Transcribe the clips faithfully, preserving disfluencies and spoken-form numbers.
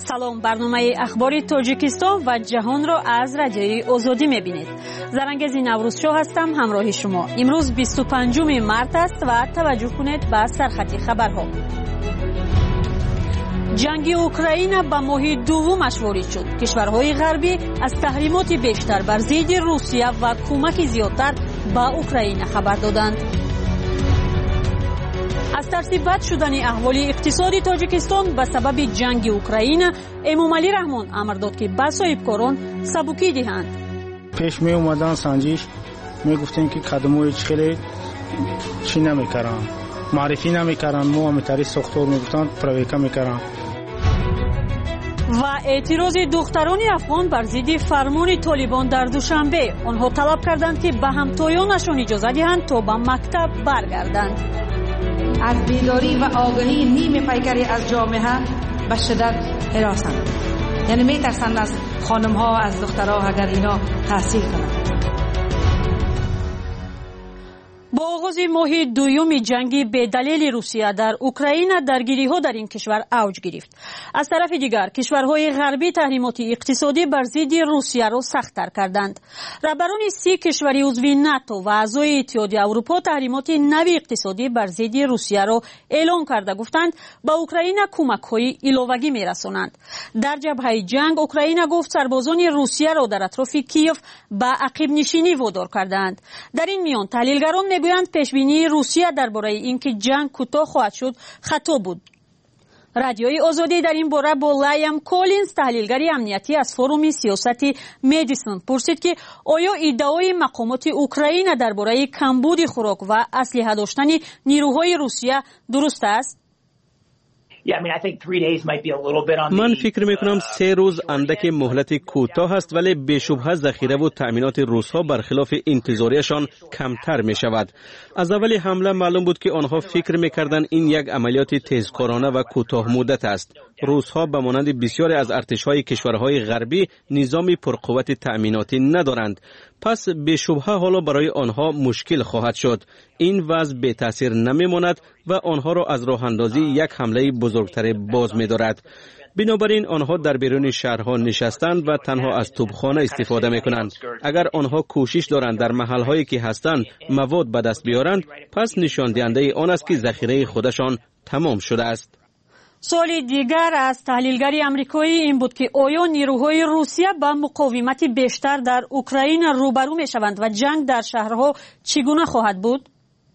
سلام، برنامه اخباری تاجیکستان و جهان را از رادیوی آزادی میبینید. زرنگز نوروز شاه هستم همراه شما. امروز بیست و پنجم مارس است و توجه کنید به سرخط خبرها. جنگ اوکراین به ماه دومش وارد شد. کشورهای غربی از تحریمات بیشتر بر ضد روسیه و کمک زیادتر به اوکراین خبر دادند. از ترس بد شدن احوال اقتصادی تاجیکستان به سبب جنگ اوکراین، امامعلی رحمان امر داد که به صاحبکاران سبکی دهند. پیش می اومدن سنجش می گفتن که خدمات خیلی چی نمیکردن، معرفی نمیکردن، مو همتری ساختار میگفتن پرویکا میکردن. و اعتراض دختران افغان بر ضد فرمان طالبان در دوشنبه، آنها طلب کردند که به همتایانشان اجازه دهند تا به مکتب برگردند. از بیداری و آگاهی نیم پیکری از جامعه به شدت هراسند، یعنی میترسند از خانم ها، از دخترها اگر اینا تحصیل کنند. با آغاز ماه دوم جنگ به دلیل روسیه در اوکراین، درگیری ها در این کشور اوج گرفت. از طرف دیگر کشورهای غربی تحریمات اقتصادی بر ضد روسیه را سخت‌تر کردند. رهبران سی کشور عضو ناتو و اعضای اتحادیه اروپا تحریمات نوی اقتصادی بر ضد روسیه را اعلام کرده گفتند به اوکراین کمک‌های ایلاوگی می‌رسانند. در جبهه جنگ اوکراین گفت سربازان روسیه را در اطراف کیف به عقب نشینی وادار کردند. در این میان تحلیلگران میگویند پیشبینی روسیه درباره اینکه جنگ کوتاه خواهد شد خطا بود. رادیوی آزادی در این باره با لایام کولینز، تحلیلگر امنیتی از فروم سیاستی مدیسون، پرسید که آیا ادعای مقامات اوکراین درباره کمبود خوراک و اسلحه داشتن نیروهای روسیه درست است؟ من فکر میکنم سه روز اندک مهلت کوتاه است، ولی بی‌شبهه ذخیره و تأمینات روس‌ها برخلاف انتظاریشان کمتر می شود. از اول حمله معلوم بود که آنها فکر میکردند این یک عملیات تیزکارانه و کوتاه مدت است. روس‌ها به مانند بسیاری از ارتش‌های کشورهای غربی نظامی پرقوت تأمیناتی ندارند. پس بی‌شبهه حالا برای آنها مشکل خواهد شد. این وضع بی تاثیر نمیماند و آنها را از راه اندازی یک حمله بزرگتر باز می‌دارد. بنابراین آنها در بیرون شهرها نشستند و تنها از توپخانه استفاده می‌کنند. اگر آنها کوشش دارند در محل‌هایی که هستند مواد به دست بیارند، پس نشان دهنده آن است که ذخیره خودشان تمام شده است. سوال دیگر از تحلیلگری آمریکایی این بود که آیا نیروهای روسیه با مقاومت بیشتر در اوکراین روبرو می شوند و جنگ در شهرها چگونه خواهد بود؟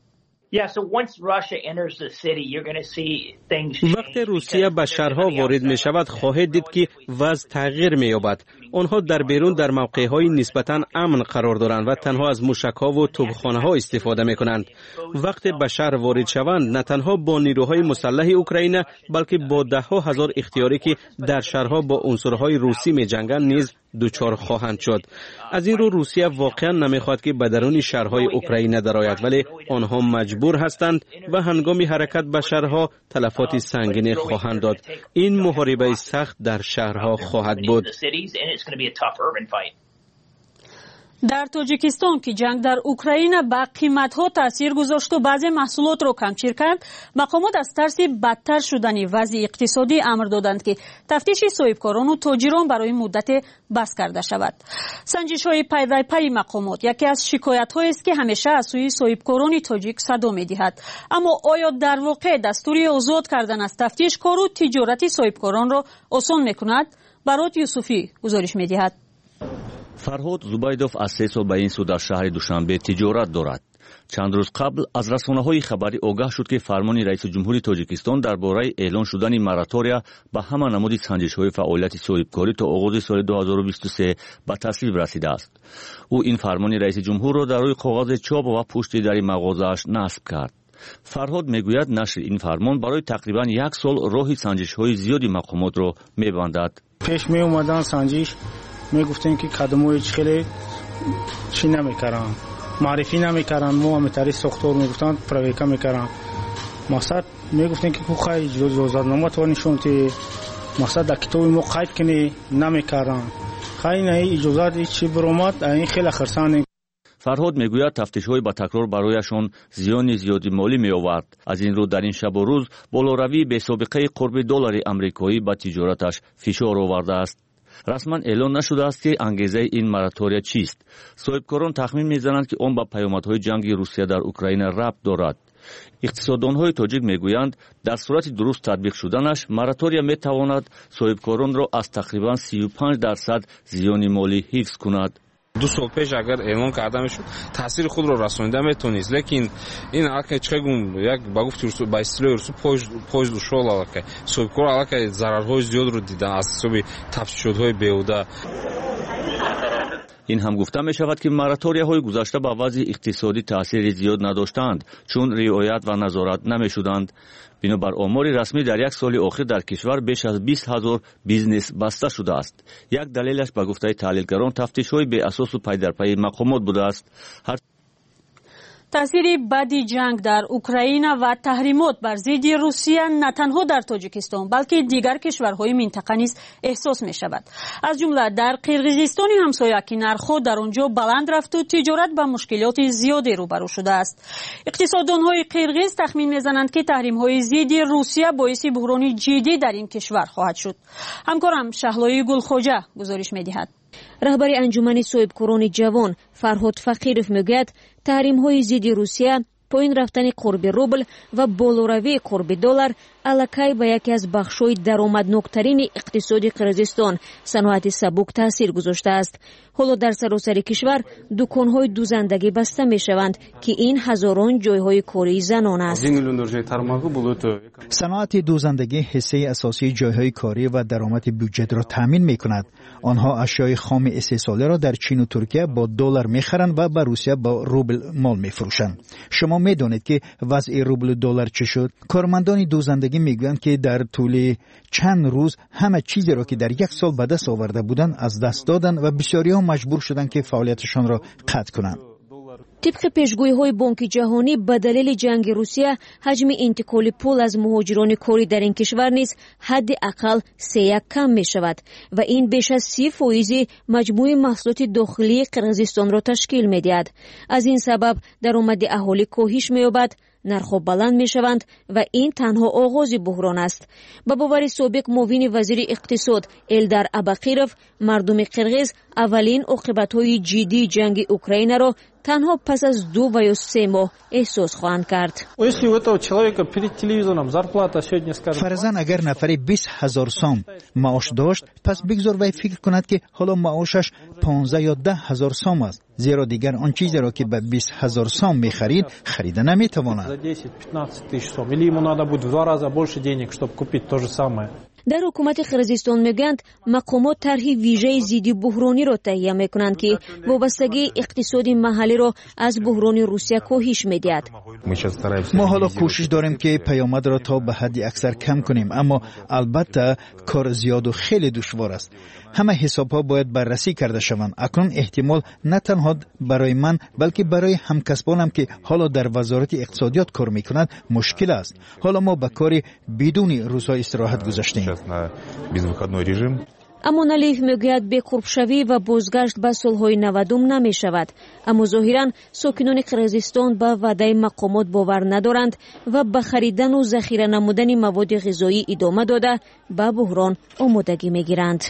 وقتی روسیه به شهرها وارد می شود خواهید دید که وضع تغییر می یابد. آنها در بیرون در موقع‌های نسبتاً امن قرار دارند و تنها از موشک‌ها و توپخانه‌ها استفاده می کنند. وقتی به شهر وارد شوند نه تنها با نیروهای مسلح اوکراین بلکه با ده ها هزار اختیاری که در شهرها با عنصرهای روسی می جنگند نیز دوچار خواهند شد. از این رو روسیه واقعا نمیخواد که به درون شهرهای اوکراین درآید، ولی آنها مجبور هستند و هنگام حرکت به شهرها تلفات سنگین خواهند داد. این محاربه سخت در شهرها خواهد بود. در تاجیکستان که جنگ در اوکراین به قیمت‌ها تاثیر گذاشت و بعضی محصولات را کمچیر کرد، مقامات از ترس بدتر شدن وضع اقتصادی امر دادند که تفتیش صاحبکاران و تاجران برای مدت بس کرده شود. سنجش‌های پی در پی مقامات یکی از شکایت‌هایی است که همیشه از سوی صاحبکاران تاجیک صدا می‌دهد. اما آیا در واقع دستوری آزاد کردن از تفتیش کار و تجارت صاحبکاران را آسان می‌کند؟ برات یوسفی گزارش می‌دهد. فرهاد زبیدوف از سه سال به این سو در شهر دوشنبه تجارت دارد. چند روز قبل از رسانه‌های خبری آگاه شد که فرمان رئیس جمهوری تاجیکستان درباره اعلان شدن موراتوریا به همه نمود سنجش‌های فعالیت صاحبکاری تا آغاز سال دو هزار و بیست و سه به تصویب رسیده است. او این فرمان رئیس جمهور را در روی کاغذ چاپ و پشت در مغازه‌اش نصب کرد. فرهاد میگوید نشر این فرمان برای تقریبا یک سال راه سنجش‌های زیادی مقامات را می‌بندد. پیش می اومدن سنجش می گفتن که خدمات خیلی چی نمیکردن، معرفی نمیکردن، مو همتری ساختار میگفتن پرویکا میکردن. مقصد میگفتن که کو خیلی اجازه نامه تو نشون تی مقصد در کتاب ما قید کنی نمیکردن. خیلی نه اجازه چی برآمد این خیلی خرسان. фарҳод мегӯяд тафтишҳои ба такрор барояшон зиёни зиёди молӣ меовард. аз ин рӯ дар ин шабу рӯз болоравии бесобиқаи қурби доллари амрикоӣ ба тиҷораташ фишор овардааст. расман эълон нашудааст ки ангезаи ин моратория чист. соҳибкорон тахмин мезананд ки он ба паёмадҳои ҷанги русия дар Украина рабт дорад. иқтисоддонҳои тоҷик мегӯянд дар сурати дуруст татбиқ шуданаш моратория метавонад соҳибкоронро аз тақрибан сию панҷ дарсад зиёни молӣ ҳифз кунад. ду сол пеш агар эълон карда мешуд таъсири худро расонида метавонист, лекин ин аллакай чихегум як ба гуфти ба истилоҳи русу пойз душол аллакай соҳибкор аллакай зарарҳои зиёдро дидан аз ҳисоби тафтишотҳои беҳуда. ин ҳам гуфта мешавад ки мораторияҳои гузашта ба вазъи иқтисодӣ таъсири зиёд надоштанд, чун риоят ва назорат намешуданд. бинобар омори расмӣ дар як соли охир дар кишвар беш аз бист ҳазор бизнес баста шудааст. як далелаш ба гуфтаи таҳлилгарон тафтишҳои беасосу пайдарпайи мақомот будааст. таъсири баъди ҷанг дар Украина ва таҳримот бар зидди Русия на танҳо дар Тоҷикистон, балки дигар кишварҳои минтақа низ эҳсос мешавад. аз ҷумла дар Қирғизистони ҳамсоя ки нархҳо дар он ҷо баланд рафту тиҷорат ба мушкилоти зиёде рӯбарӯ шудааст. иқтисоддонҳои қирғиз тахмин мезананд ки таҳримҳои зидди Русия боиси буҳрони ҷиддӣ дар ин кишвар хоҳад шуд. ҳамкорам Шаҳлои Гулхоҷа гузориш медиҳад. раҳбари анҷумани соҳибкорони ҷавон Фарҳод Фақиров мегӯяд, таҳримҳои зидди Русия, поин рафтани қурби рубл ва болоравии қурби доллар аллакай ба яке аз бахшҳои даромадноктарини иқтисоди Қирғизистон, саноати сабук таъсир гузоштааст. ҳоло дар саросари кишвар дуконҳои дузандагӣ баста мешаванд ки ин ҳазорон ҷойҳои кори занон аст. саноати дузандагӣ ҳиссаи асосии ҷойҳои корӣ ва даромади бюджетро таъмин мекунад. онҳо ашёи хоми истеҳсолиро дар Чин و Туркия бо доллар мехаранд ва ба Русия бо рубл мол мефурӯшанд. шумо медонед ки вазъи рублу доллар чӣ шуд? кормандони дузандагӣ мегӯянд ки дар тӯли чанд рӯз ҳама чизеро ки дар як сол ба даст оварда буданд аз даст доданд ва бисёриҳо маҷбур шуданд ки фаъолияташонро қатъ кунанд. طبق پیشگویی‌های بانک جهانی به دلیل جنگ روسیه حجم انتقال پول از مهاجران کاری در این کشور نیز حداقل سه یک کم می‌شود و این بیش از سی فیصد مجموع محصولات داخلی قرقیزستان را تشکیل می‌دهد. از این سبب درآمد اهالی کاهش می‌یابد، نرخ‌ها بلند می‌شوند و این تنها آغاز بحران است. با باور سابق معاون وزیر اقتصاد الدار اباقیرов، مردم قرقیز اولین عاقبت‌های جدی جنگ اوکراین را تنها پس از دو و یا سه ماه احساس خواهند کرد. فرضاً اگر نفری بیست هزار سوم معاش داشت، پس بگذار وی فکر کند که حالا معاشش پانزده یا ده هزار سوم است. زیرا دیگر آن چیزی را که به بیست هزار سوم می‌خرید خریده نمی‌تواند. در حکومت قرقیزستان میگویند مقامات طرح ویژه ضد بحرانی را تهیه میکنند که وابستگی اقتصادی محلی را از بحران روسیه کاهش میدهد. ما حالا کوشش داریم که پیامد را تا به حد اکثر کم کنیم، اما البته کار زیاد و خیلی دشوار است. همه حساب‌ها باید بررسی کرده شوند. اکنون احتمال نه تنها برای من بلکه برای همکسبانم که حالا در وزارت اقتصادیات کار میکنند مشکل است. حالا ما به کار بدون روزهای استراحت گذاشتیم. اما نلیف میگوید بقربشوی و بازگشت به سالهای نودم نمی شود. اما ظاهرا ساکنان قرقیزستان به وعده مقامات باور ندارند و به خریدن و ذخیره نمودن مواد غذایی ادامه داده به بحران آمادگی میگیرند.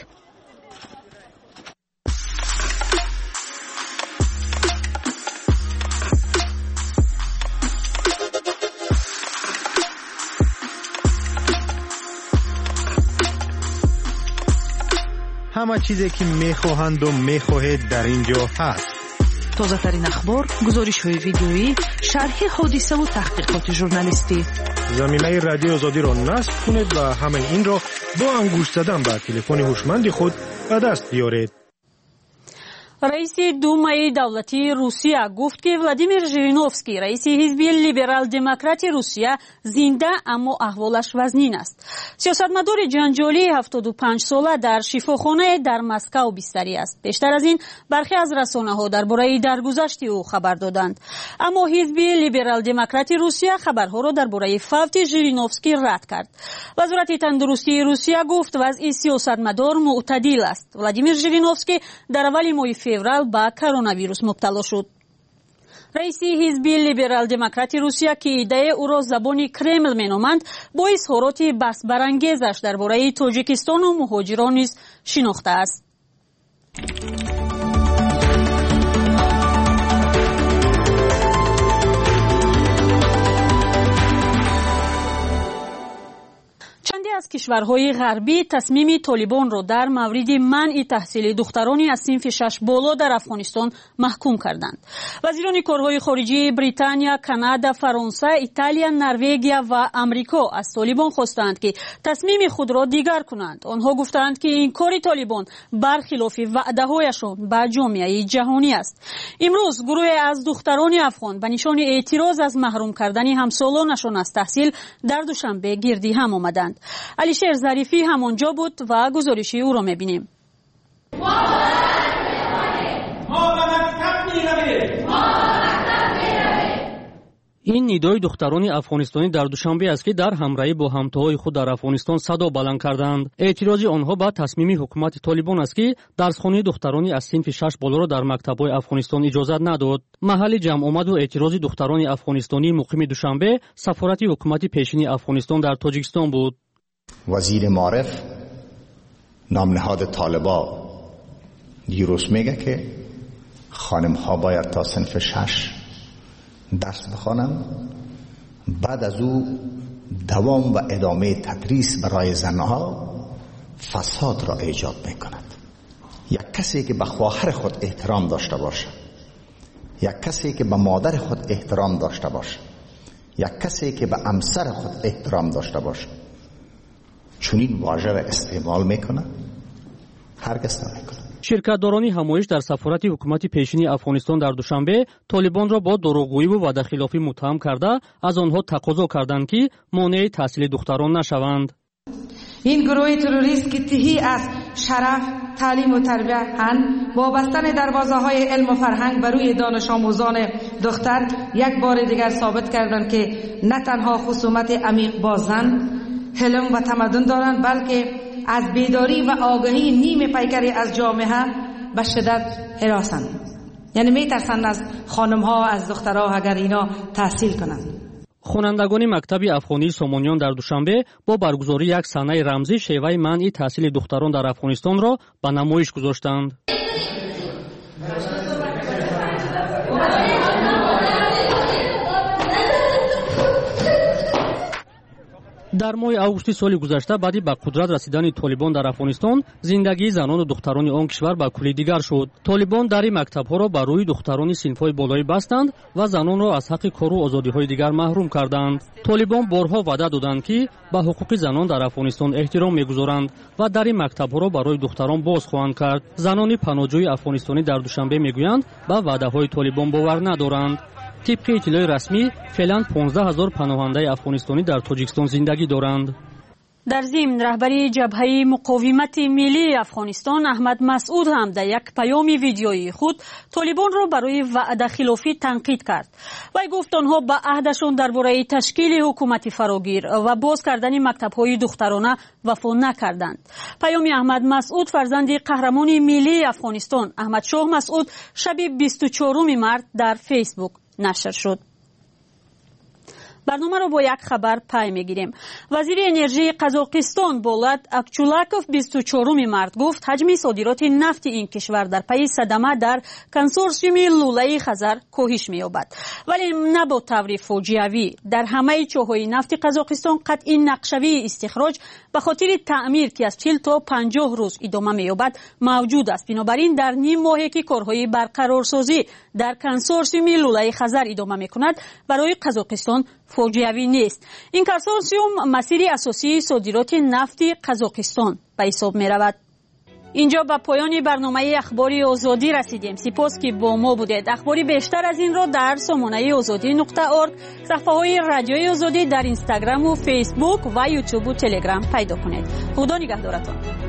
همه چیزی که میخواهند و میخواهید در اینجا هست. تازه ترین اخبار، گزارش های ویدیویی، شرح حادثه و تحقیقات ژورنالیستی. زمینه رادیو آزادی را نصب کنید و همه این را با انگشت زدن به تلفن هوشمند خود به دست بیارید. رئیس думаи давлати Русия гуфт ки Владимир Жириновский, раиси ҳизби либерал-демократи Русия, зинда, аммо аҳволаш вазнин аст. сиёсатмадори ҷанҷолии ҳафтоду панҷ сола дар шифохонае дар Москав бистарӣ аст. бештар аз ин бархе аз расонаҳо дар бораи даргузашти ӯ хабар доданд. аммо ҳизби либерал-демократи Русия хабарҳоро дар бораи фавти Жириновский рад кард. вазорати тандурустии Русия гуфт вазъи сиёсатмадор мӯътадил аст. Владимир Жириновский дар аввали моҳи феврал ба коронавирус мубтало шуд. رئیس حزب لیبرال دموکرات روسیه که ایده او را زبان کرمل مینامند با اظهارات بحث برانگیزش درباره تاجیکستان و مهاجران نیز شناخته است. چندی از کشورهای غربی تصمیم طالبان را در مورد منع تحصیل دختران از صنف شش بالا در افغانستان محکوم کردند. وزیران کارهای خارجه بریتانیا، کانادا، فرانسه، ایتالیا، نروژ و آمریکا از طالبان خواستند که تصمیم خود را دیگر کنند. آنها گفتند که این کار طالبان برخلاف وعده‌هایشان به جامعه جهانی است. امروز گروه از دختران افغان به نشان اعتراض از محروم کردن همسالانشان از تحصیل در دوشنبه گردی هم آمدند. علیشیر ظریفی همانجا بود و گزارشی او را می‌بینیم. این ندای دختران افغانستانی در دوشنبه است که در همراهی با همتاهای خود در افغانستان صدا بلند کردند. اعتراض آنها به تصمیم حکومت طالبان است که درسخوانی دختران از صنف شش بالا را در مکتب‌های افغانستان اجازت نداد. محل جمع آمد و اعتراض دختران افغانستانی مقیم دوشنبه سفارت حکومت پیشین افغانستان در تاجیکستان بود. وزیر معارف نام نهاد طالبا دیروز میگه که خانم ها باید تا صنف شش درس بخوانند، بعد از او دوام و ادامه تدریس برای زنها فساد را ایجاد میکند. یک کسی که به خواهر خود احترام داشته باشه، یک کسی که به مادر خود احترام داشته باشه، یک کسی که به همسر خود احترام داشته باشه چنین واژه را استعمال میکنه؟ هرگز نمیکنه. شرکتداران همایش در سفارت حکومت پیشین افغانستان در دوشنبه طالبان را با دروغگویی و وعده‌خلافی متهم کرده از آنها تقاضا کردند که مانع تحصیل دختران نشوند. این گروه تروریست که تهی از شرف، تعلیم و تربیت هن با بستن دروازه‌های علم و فرهنگ بر روی دانش آموزان دختر یک بار دیگر ثابت کردند که نه تنها خصومت عمیق با زن، حلم و تمدن دارند، بلکه از بیداری و آگاهی نیم پیکری از جامعه به شدت هراسند. یعنی میترسند از خانم ها، از دخترها اگر اینا تحصیل کنند. خوانندگان مکتب افغانی سامانیان در دوشنبه با برگزاری یک صحنه رمزی شیوه منع تحصیل دختران در افغانستان را به نمایش گذاشتند. در ماه آگوست سال گذشته بعد به قدرت رسیدن طالبان در افغانستان زندگی زنان و دختران آن کشور به کلی دیگر شد. طالبان در مکتب‌ها را بر روی دختران صنف‌های بالایی بستند و زنان را از حق کار و آزادی‌های دیگر محروم کردند. طالبان بارها وعده دادند که به حقوق زنان در افغانستان احترام می‌گذارند و در مکتب‌ها را برای دختران باز خواهند کرد. زنان پناهجوی افغانستانی در دوشنبه می‌گویند به وعده‌های طالبان باور ندارند. طبق اطلاع رسمی فعلا پانزده هزار پناهنده افغانستانی در تاجیکستان زندگی دارند. در ضمن رهبری جبهه مقاومت ملی افغانستان احمد مسعود هم در یک پیام ویدیویی خود طالبان را برای وعده خلافی تنقید کرد. وی گفت آنها به عهدشان درباره تشکیل حکومت فراگیر و باز کردن مکتب‌های دخترانه وفا نکردند. پیام احمد مسعود فرزند قهرمان ملی افغانستان احمد شاه مسعود شب بیست و چهارم مارس در فیسبوک نشر شد. برنامه را با یک خبر پای میگیریم. وزیر انرژی قزاقستان بولات اکچولاکوف بیست و چهارم مارس گفت حجم صادرات نفت این کشور در پی صدمه در کنسورسیوم لوله خزر کاهش می‌یابد، ولی نه با طور فاجعه‌ای. در همه چاهای نفت قزاقستان قطعی نقشه‌ای استخراج به خاطر تعمیر که از چهل تا پنجاه روز ادامه می‌یابد موجود است. بنابراین در نیم ماهی که کارهای برقرارسازی در کنسورسیوم لوله خزر ادامه می‌کند برای قزاقستان فاجعه‌ای نیست. این کنسورسیوم مسیر اساسی صادرات نفت قزاقستان به حساب می‌رود. اینجا به پایان برنامه اخباری آزادی رسیدیم. سپاس که با ما بودید. اخباری بیشتر از این را در سامانه آزادی نقطه اورگ، صفحه‌های رادیوی آزادی در اینستاگرام و فیسبوک و یوتیوب و تلگرام پیدا کنید. خدا نگهدارتان.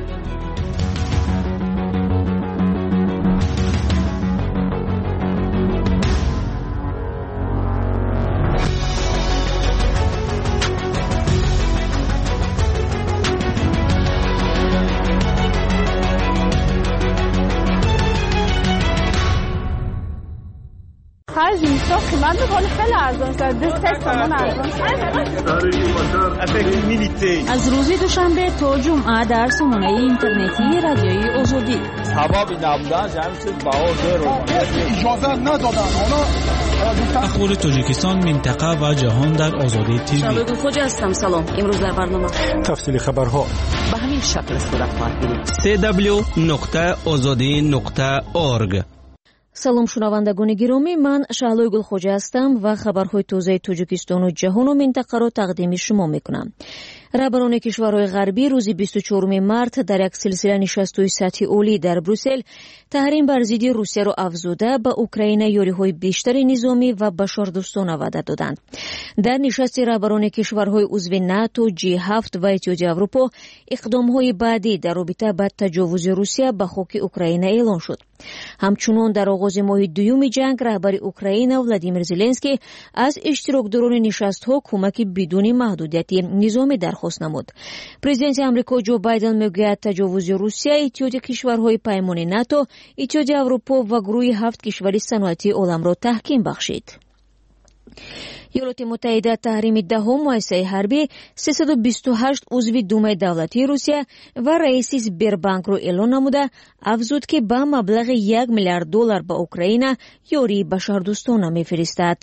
خرج میشه قیمت بکنه خیلی ارزان شد دست سامان ارزان شد. از روز دوشنبه تا جمعه در سامانه اینترنتی رادیوی آزادی هوا بی نبودن جمعی چیز باور رو اجازه ندادن اخبار تاجیکستان منطقه و جهان در آزادی تیوی. شالوی خوج هستم. سلام. امروز در برنامه تفصیل خبرها به همین شکل صورت خواهد گرفت. سی دبلیو نقطه آزادی نقطه اورگ. салом шунавандагони гиромӣ, ман Шаҳлои Гулхоҷа ҳастам ва хабарҳои тозаи Тоҷикистону ҷаҳону минтақаро тақдими шумо мекунам. раҳбарони кишварҳои ғарбӣ рӯзи бисту чорум март дар як силсила нишастҳои сатҳи олӣ дар Брюссел таҳрим бар зидди Русияро афзуда ба Украина ёриҳои бештари низомӣ ва башордӯстона ваъда доданд. дар нишасти раҳбарони кишварҳои узви НАТО, ҷи ҳафт ва Иттиҳоди Аврупо иқдомҳои баъдӣ дар робита ба таҷовузи Русия ба хоки Украина эълон шуд. ҳамчунон дар оғози моҳи дуюми ҷанг раҳбари Украина Владимир Зеленский аз иштирокдорони нишастҳо кӯмаки бидуни маҳдудияти низомӣ дархост намуд. президенти амрико Ҷо Байден мегӯяд таҷовузи Русия иттиҳоди кишварҳои паймони НАТО, Иттиҳоди Аврупо ва гурӯҳи ҳафт кишвари саноатии оламро таҳким бахшид. ایالات متحده تحریم دهم مؤسسه حربی سیصد و بیست و هشت عضو دومای دولتی روسیه و رئیس سبربانک رو اعلام نموده افزود که با مبلغ یک میلیارد دلار به اوکراین یاری بشردوستانه میفرستد.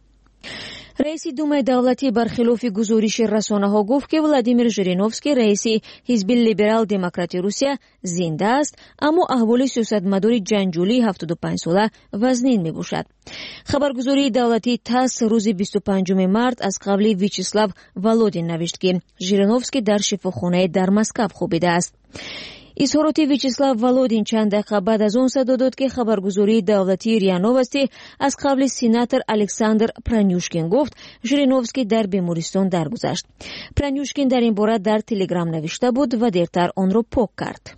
رئیس دومای دولتی برخلاف گزارش رسانه‌ها گفت که ولادیمیر ژیرینوفسکی رئیس حزب لیبرال دموکراتی روسیه زنده است، اما احوال سیاستمدار جنجالی هفتاد و پنج ساله وزنین میباشد. خبرگزاری دولتی تاس روز بیست و پنجم مارت از قبل ویچسلاو والودین نوشت که ژیرینوفسکی در شفاخانه در مسکو خوابیده است. اظهارات ویچسلاو والودین چند دقیقه بعد از آن صدا داد که خبرگزاری دولتی ریا نوستی از قبل سیناتور الکساندر پرانیوشکین گفت ژیرینوفسکی در بیمارستان درگذشت. پرانیوشکین در این باره در تلگرام نوشته بود و دیرتر آن را پاک کرد.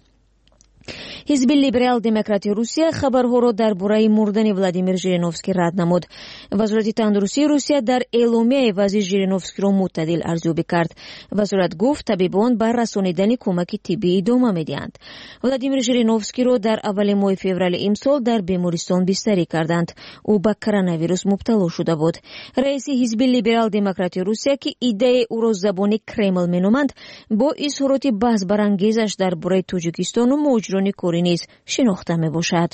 حزب لیبرال دموکراتی روسیه خبرهاро дар бораи мурдани Владимир Жириновский рад намуд. вазорати тандурустии Русия дар эъломияи вазъи Жириновскиро мӯътадил арзёбӣ кард. вазорат гуфт табибон ба расонидани кӯмаки тиббӣ идома медиҳанд. Владимир Жириновскиро дар аввали моҳи феврали имсол дар бемористон бистарӣ карданд. ӯ ба коронавирус мубтало шуда буд. раиси ҳизби либерал демократи Русия ки идеяи ӯро забони Кремл меноманд, бо изҳороти баҳсбарангезаш дар бораи Тоҷикистону муҳоҷирони кори низ шинохта мебошад.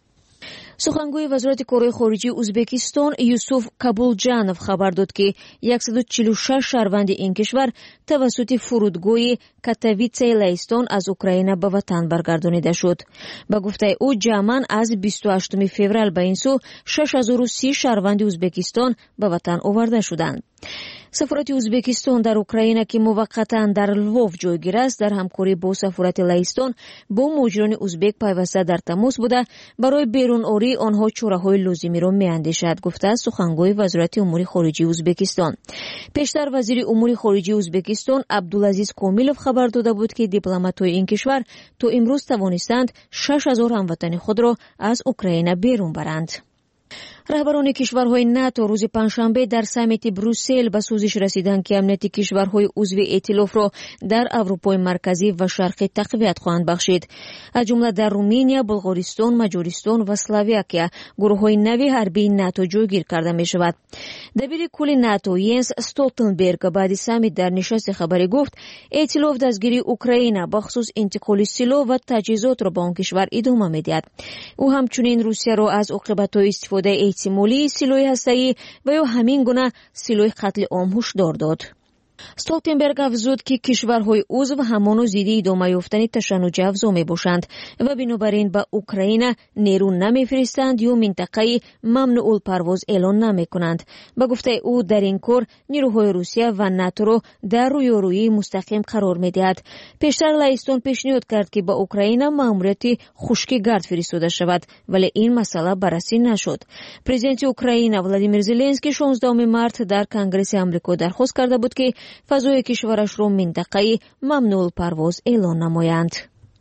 сухангӯи вазорати корҳои хориҷии ӯзбекистон Юсуф Кабулҷанов хабар дод ки яксаду чилу шаш шаҳрванди ин кишвар тавассути фурудгоҳи Катовицаи Лаҳистон аз Украина ба ватан баргардонида шуд. ба гуфтаи ӯ ҷамъан аз бисту ҳаштуми феврал ба ин сӯ шаш ҳазору си шаҳрванди Ӯзбекистон ба ватан оварда шуданд. сафорати Ӯзбекистон дар Украина ки муваққатан дар Лвов ҷойгир аст, дар ҳамкорӣ бо сафорати Лаҳистон бо муҳоҷирони ӯзбек пайваста дар тамос буда барои берунории онҳо чораҳои лозимиро меандешад, гуфтааст сухангӯи вазорати умури хориҷии Ӯзбекистон. пештар вазири умури хориҷии Ӯзбекистон Абдулазиз Комилов хабар дода буд ки дипломатҳои ин кишвар то имрӯз тавонистанд шаш ҳазор ҳамватани худро аз Украина берун баранд. раҳбарони кишварҳои НАТО рӯзи панҷшанбе дар саммити Брюссел ба сӯзиш расиданд ки амнияти кишварҳои узви эътилофро дар Аврупои марказӣ ва шарқӣ тақвият хоҳанд бахшид. аз ҷумла дар Румыния, Булғористон, Маҷористон ва Словакия гурӯҳҳои нави ҳарбии НАТО ҷойгир карда мешавад. дабири кулли НАТО Йенс Столтенберг баъди саммит дар нишасти хабарӣ гуфт эътилоф дастгирии Украина бахусус интиқоли силоҳ ва таҷҳизотро ба он кишвар идома медиҳад. ӯ ҳамчунин Русияро аз оқибатҳои истифодаи эҳтимолии силоҳи ҳастаӣ ва ё ҳамин гуна силоҳи қатли ом ҳушдор дод. Столтенберг афзуд ки кишварҳои узв ҳамону зидди идома ёфтани ташаннуҷи афзо мебошанд ва бинобар ин ба Украина нерӯ намефиристанд ё минтақаи мамнуъулпарвоз эълон намекунанд. ба гуфтаи ӯ дар ин кор нирӯҳои Русия ва НАТОро дар рӯёрӯии мустақим қарор медиҳад. пештар Лаҳистон пешниҳод кард ки ба Украина маъмурияти хушки гард фиристода шавад, вале ин масъала баррасӣ нашуд. президенти Украина Владимир Зеленский шонздаҳуми март дар Конгресси Амрико дархост карда буд ки фазои кишварашро минтақаи мамнуъулпарвоз эълон намоянд.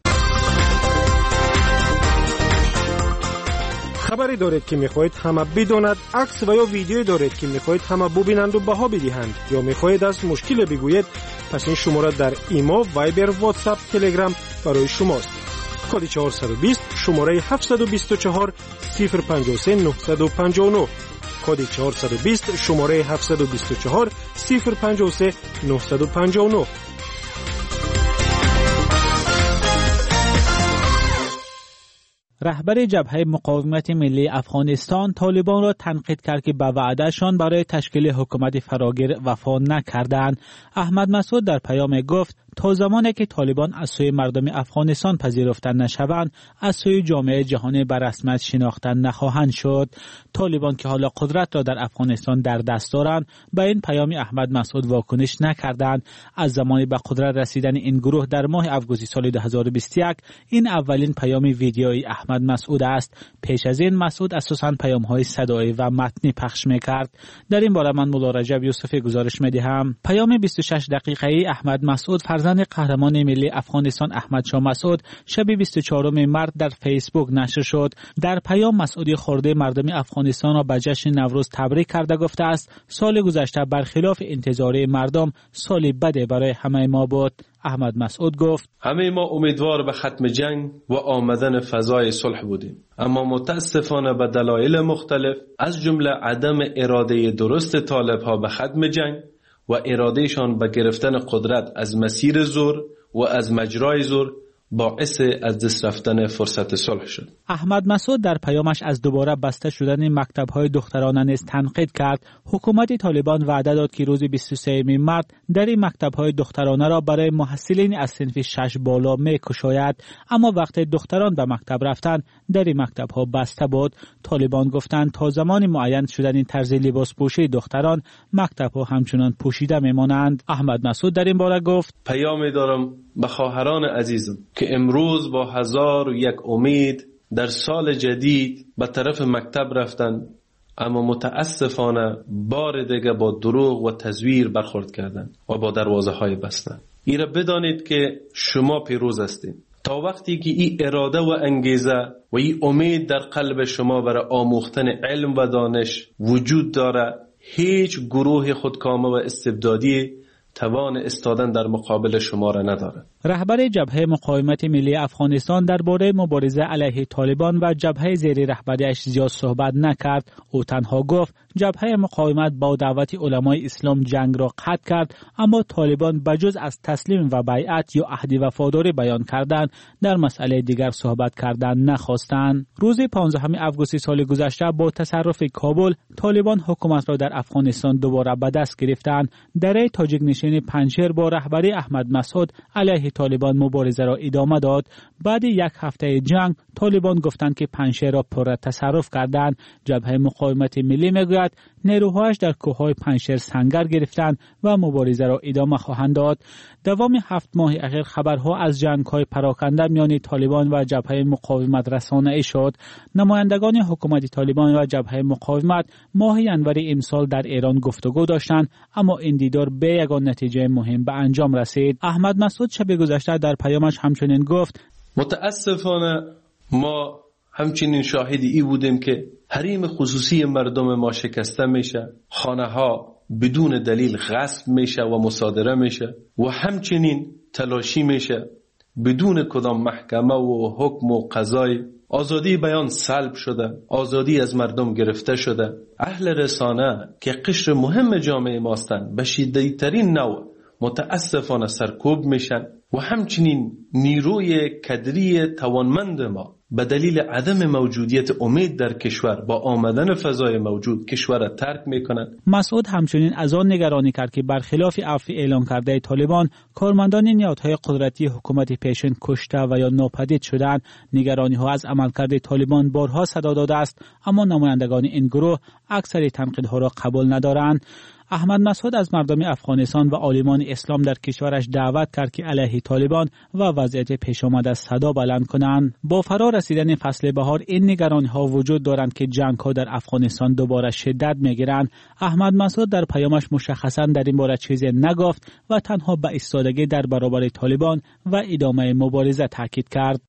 хабаре доред ки мехоҳед ҳама бидонад, акс ва ё видеое доред ки мехоҳед ҳама бубинанду баҳо бидиҳанд ё мехоҳед аз мушкиле бигӯед, пас ин шумора дар имо, вайбер, ватсап, телеграм барои шумост. коди чаҳорсаду бист шумораи ҳафтсаду бисту чаҳор сифр панҷоҳ се нӯҳсаду панҷоҳ нӯҳ کد چهارصد و بیست شماره هفتصد و بیست و چهار صفر پنجاه و سه نهصد و پنجاه و نه. رهبر جبهه مقاومت ملی افغانستان طالبان را تنقید کرد که به وعدهشان برای تشکیل حکومت فراگیر وفا نکردند. احمد مسعود در پیام گفت تا زمانی که طالبان از سوی مردم افغانستان پذیرفته نشوند از سوی جامعه جهانی به رسمیت شناخته نخواهند شد. طالبان که حالا قدرت را در افغانستان در دست دارند به این پیام احمد مسعود واکنش نکردند. از زمانی به قدرت رسیدن این گروه در ماه آگوست سال دو هزار و بیست و یک این اولین پیام ویدیویی احمد مسعود است. پیش از این مسعود اساساً پیام‌های صدایی و متنی پخش می‌کرد. در این باره من مولا رجب یوسفی گزارش می‌دهم. پیام بیست و شش دقیقه‌ای احمد مسعود فرزند قهرمان ملی افغانستان احمد شاه مسعود شب بیست و چهارم مارس در فیسبوک نشر شد. در پیام مسعودی خورده مردم افغانستان را به جشن نوروز تبریک کرده گفته است سال گذشته برخلاف انتظار مردم سالی بد برای همه ما بود. احمد مسعود گفت همه ما امیدوار به ختم جنگ و آمدن فضای صلح بودیم، اما متاسفانه به دلایل مختلف از جمله عدم اراده درست طالب ها به ختم جنگ و ارادهشان به گرفتن قدرت از مسیر زور و از مجرای زور باعث از دست رفتن فرصت صلح شد. احمد مسعود در پیامش از دوباره بسته شدن مکتب‌های دخترانه نیز تنقید کرد. حکومت طالبان وعده داد که روز بیست و سوم مارس در این مکتب‌های دخترانه را برای محصلین از صنف شش بالا می‌گشاید، اما وقتی دختران به مکتب رفتند در این مکتب‌ها بسته بود. طالبان گفتند تا زمان معین شدن این طرز لباس پوشی دختران مکتب‌ها همچنان پوشیده می‌مانند. احمد مسعود در این باره گفت پیامی دارم به خواهران عزیزم که امروز با هزار و یک امید در سال جدید به طرف مکتب رفتن، اما متاسفانه بار دیگه با دروغ و تزویر برخورد کردن و با دروازه های بستن. ایره بدانید که شما پیروز هستید. تا وقتی که این اراده و انگیزه و این امید در قلب شما برای آموختن علم و دانش وجود داره، هیچ گروه خودکامه و استبدادی توان استادن در مقابل شما را نداره. رهبر جبهه مقاومت ملی افغانستان درباره مبارزه علیه طالبان و جبهه زیر رهبریش زیاد صحبت نکرد. او تنها گفت جبهه مقاومت با دعوت علمای اسلام جنگ را قطع کرد، اما طالبان بجز از تسلیم و بیعت یا عهد وفاداری بیان کردن در مسئله دیگر صحبت کردن نخواستند. روز پانزدهم آگوست سال گذشته با تصرف کابل طالبان حکومت را در افغانستان دوباره به دست گرفتند. دره تاجیک نشین پنجشیر با رهبری احمد مسعود علیه طالبان مبارزه را ادامه داد. بعد یک هفته جنگ طالبان گفتند که پنجشیر را پر تصرف کردند. جبهه مقاومت ملی میگوید نیروهایش در کوههای پنجشیر سنگر گرفتند و مبارزه را ادامه خواهند داد. دوام هفت ماه اخیر خبرها از جنگ‌های پراکنده میان طالبان و جبهه مقاومت رسانه‌ای شد. نمایندگان حکومت طالبان و جبهه مقاومت ماه ینور امسال در ایران گفتگو داشتند، اما این دیدار به یگان نتیجه مهم به انجام رسید. احمد مسعود شب گذشته در پیامش همچنین گفت متاسفانه ما همچنین شاهدی ای بودیم که حریم خصوصی مردم ما شکسته میشه، خانه ها بدون دلیل غصب میشه و مصادره میشه و همچنین تلاشی میشه بدون کدام محکمه و حکم و قضای. آزادی بیان سلب شده، آزادی از مردم گرفته شده. اهل رسانه که قشر مهم جامعه ماستن به شدیدترین نوع متاسفانه سرکوب میشن و همچنین نیروی کدری توانمند ما به دلیل عدم موجودیت امید در کشور با آمدن فضای موجود کشور را ترک میکنند. مسعود همچنین از آن نگرانی کرد که برخلاف عفو اعلان کرده طالبان کارمندان نهادهای قدرتی حکومت پیشین کشته و یا ناپدید شدند. نگرانی ها از عملکرد طالبان بارها صدا داده است، اما نمایندگان این گروه اکثر تنقیدها را قبول ندارند. احمد مسعود از مردم افغانستان و عالمان اسلام در کشورش دعوت کرد که علیه طالبان و وضعیت پیش آمده صدا بلند کنند. با فرا رسیدن فصل بهار این نگرانی ها وجود دارند که جنگ ها در افغانستان دوباره شدت میگیرند. احمد مسعود در پیامش مشخصا در این باره چیزی نگفت و تنها به ایستادگی در برابر طالبان و ادامه مبارزه تاکید کرد.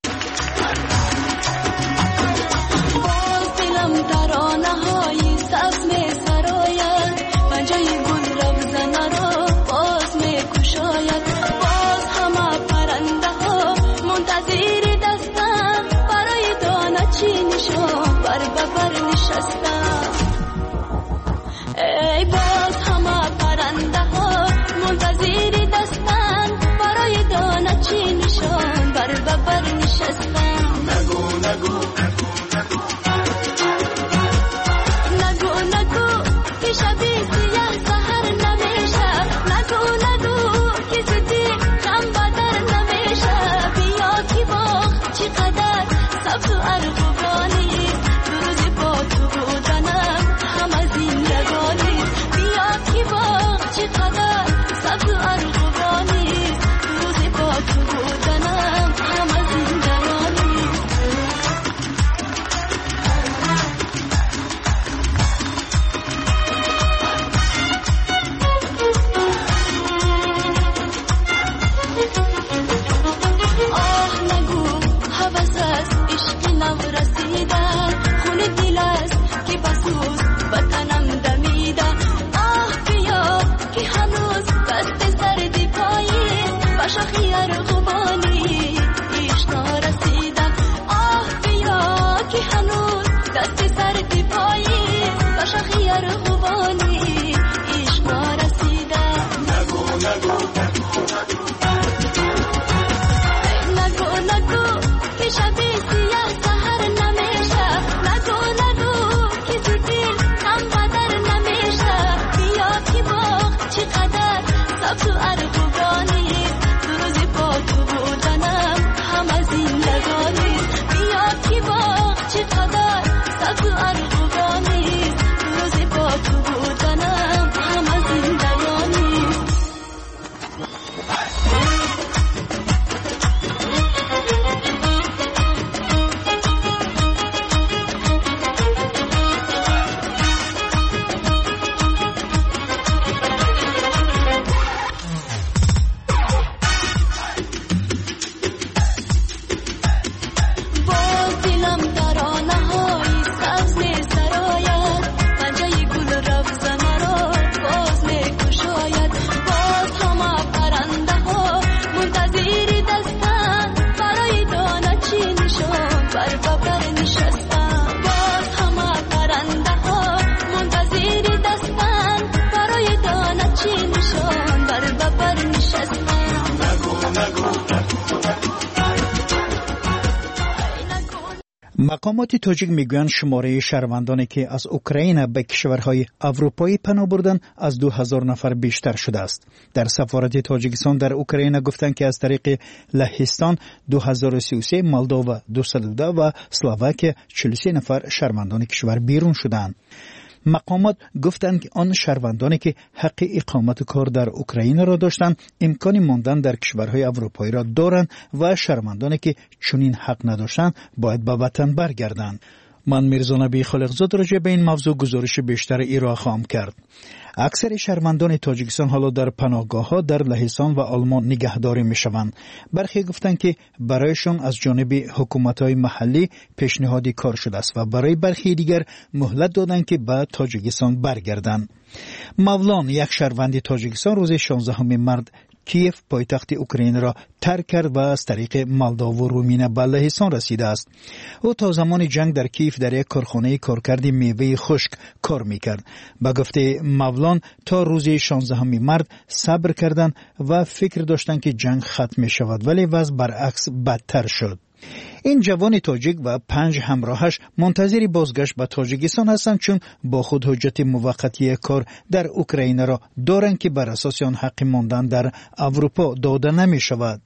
مقامات تاجیک میگویند شماره شهروندانی که از اوکراین به کشورهای اروپایی پناه بردند از دو هزار نفر بیشتر شده است. در سفارت تاجیکستان در اوکراین گفتند که از طریق لهستان دو هزار و سی و سه، مولداوا دویست و ده و اسلواکیه چهل و سه نفر شهروندان کشور بیرون شدند. مقامات گفتند که آن شهروندانی که حق اقامت کار در اوکراین را داشتند امکان ماندن در کشورهای اروپایی را دارند و شهروندانی که چنین حق نداشتند باید به وطن برگردند. من میرزا نبی خالقزاد راجع به این موضوع گزارش بیشتر ارائه خواهم کرد. اکثر شهروندان تاجیکستان حالا در پناهگاه‌ها در لهستان و آلمان نگهداری می‌شوند. برخی گفتند که برایشان از جانب حکومت‌های محلی پیشنهادی کار شده است و برای برخی دیگر مهلت دادند که به تاجیکستان برگردند. مولان، یک شهروند تاجیکستان، روز شانزدهم مارس کیف پایتخت اوکراین را ترک کرد و از طریق مولداوا و رومینه به لهستان رسیده است. او تا زمان جنگ در کیف در یک کارخانه کارکرد میوه خشک کار میکرد. به گفته مولان تا روز شانزدهم مارس صبر کردند و فکر داشتند که جنگ ختم می شود، ولی وضع برعکس بدتر شد. این جوان تاجیک و پنج همراهش منتظر بازگشت به تاجیکستان هستند، چون با خود حجت موقتی کار در اوکراین را دارند که بر اساس آن حق ماندن در اروپا داده نمی شود.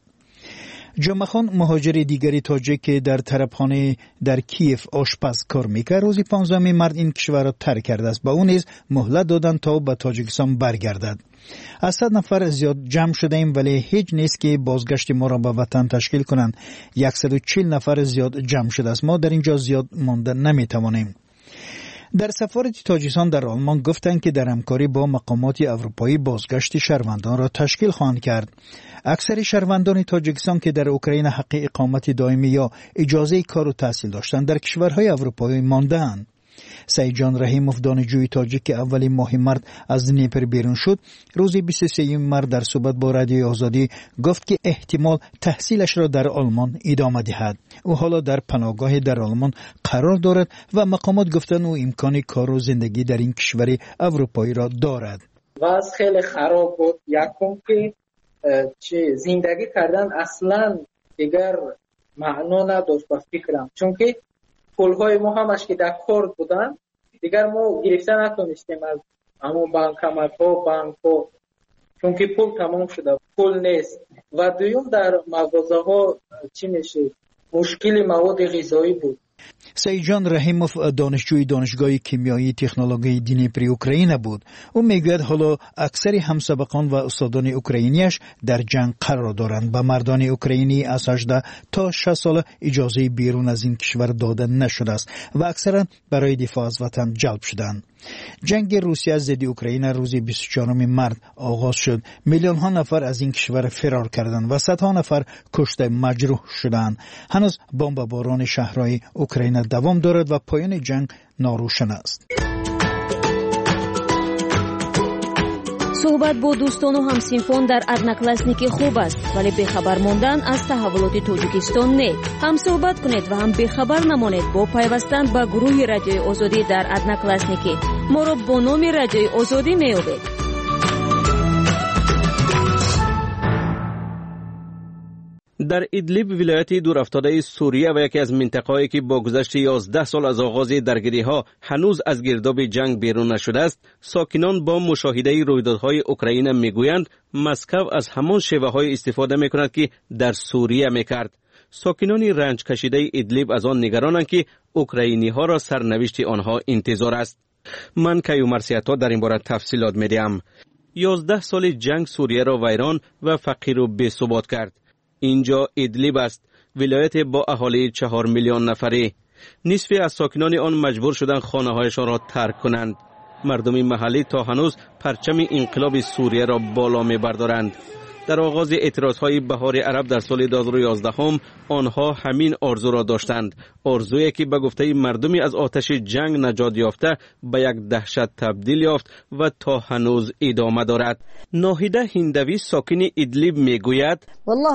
جمعخان، مهاجر دیگری تاجیک که در طربخانه در کیف آشپز کار میکرد، روز پانزدهم مارس این کشور را ترک کرده است. با اون نیز مهلت دادند تا به تاجیکستان برگردد. از صد نفر زیاد جمع شده ایم، ولی هیچ نیست که بازگشت ما را به وطن تشکیل کنند. صد و چهل نفر زیاد جمع شده است. ما در اینجا زیاد مانده نمیتوانیم. در سفارت تاجیکستان در آلمان گفتند که در همکاری با مقامات اروپایی بازگشت شهروندان را تشکیل خواهند کرد. اکثر شهروندان تاجیکستان که در اوکراین حق اقامت دائمی یا اجازه کار و تحصیل داشتند در کشورهای اروپایی مانده‌اند. سیجان رحیموف، دانشجوی تاجیک که اولی ماه مارس از دنیپر بیرون شد، روز بیست و سوم مارس در صحبت با رادیوی آزادی گفت که احتمال تحصیلش را در آلمان ادامه دهد. او حالا در پناهگاه در آلمان قرار دارد و مقامات گفتند او امکان کار و زندگی در این کشور اروپایی را دارد. وضع خیلی خراب بود. یکم که چه زندگی کردن اصلا دیگر معنا نداشت به فکرم، چون که پولهای ما همش که در کار بودن دیگر ما گرفته نتونستیم از همون بانکمت ها بانک ها، چون که پول تمام شده، پول نیست. و دویم در مغازه ها چی میشه، مشکل مواد غذایی بود. سیجان رحیموف دانشجوی دانشگاه کیمیایی تکنولوژی دنیپر اوکراین بود. او میگوید حالا اکثر همسابقان و استادان اوکراینیش در جنگ قرار دارند. به مردان اوکراینی از هجده تا شصت سال اجازه بیرون از این کشور داده نشده است و اکثرا برای دفاع از وطن جلب شدند. جنگ روسیه ضد اوکراین روز بیست و چهارم مارس آغاز شد. میلیون ها نفر از این کشور فرار کردند و صدها نفر کشته مجروح شدند. هنوز بمباران شهرهای اوکراین دوام دارد و پایان جنگ ناروشن است. صحبت با دوستان و همسینفان در ادناکلاسنیکی خوب است، ولی بخبر ماندن از تحولات تاجیکستان نه. هم صحبت کنید و هم بخبر نمانید با پیوستن به گروه رادیوی آزادی در ادناکلاسنیکی. ما را با نام رادیوی آزادی میابید. در ادلیب، ولایت دورافتاده سوریه و یکی از منطقه‌هایی که با گذشت یازده سال از آغاز درگیری‌ها هنوز از گرداب جنگ بیرون نشده است، ساکنان با مشاهده رویدادهای اوکراین میگویند مسکو از همان شیوه‌های استفاده می‌کند که در سوریه می‌کرد. ساکنان رنج کشیده ادلیب از آن نگرانند که اوکراینی‌ها را سرنوشت آنها انتظار است. من کیومرسیاتا در این باره تفصیلات می‌دهم. یازده سال جنگ سوریه را ویران و فقیر و بی‌ثبات کرد. اینجا ادلیب است، ولایت با اهالی چهار میلیون نفری. نصف از ساکنان آن مجبور شدند خانه‌هایشان را ترک کنند. مردم محلی تا هنوز پرچم انقلاب سوریه را بالا می‌بردارند. در آغاز اعتراضهای بهار عرب در سال دو هزار و یازده هم آنها همین آرزو را داشتند، آرزویی که به گفته مردمی از آتش جنگ نجات یافته به یک دهشت تبدیل یافت و تا هنوز ادامه دارد. ناهیده هندوی ساکن ادلیب میگوید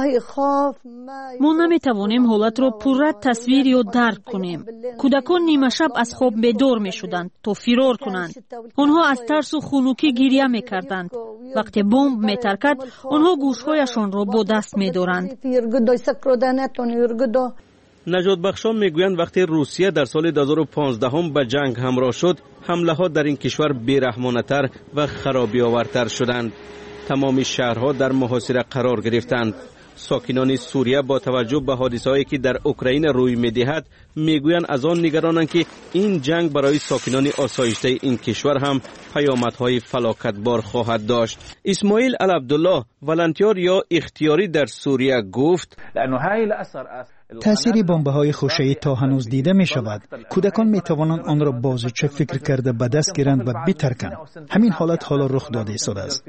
ما نمیتوانیم حالت را پررد تصویر یا درک کنیم. کودکان نیمه شب از خواب بیدار میشدند تا فرار کنند. آنها از ترس و خنوکی گریه میکردند. وقتی بمب میترکد آنها گوشهایشان را با دست میدارند. نجات بخشان میگویند وقتی روسیه در سال دو هزار و پانزده هم به جنگ همراه شد، حمله ها در این کشور بی‌رحمانه‌تر و خرابی آورتر شدند. تمام شهرها در محاصره قرار گرفتند. ساکنان سوریه با توجه به حادثه‌هایی که در اوکراین روی می‌دهد میگویند از آن نگرانند که این جنگ برای ساکنان آسایشته این کشور هم پیامدهای فلاکتبار خواهد داشت. اسماعیل العبدالله، ولنتیار یا اختیاری در سوریه، گفت تأثیر بمب‌های خوشه‌ای تا هنوز دیده می شود. کودکان می توانند آن را بازیچه فکر کرده به دست گیرند و بترکند. همین حالت حالا رخ داده ایستاده است.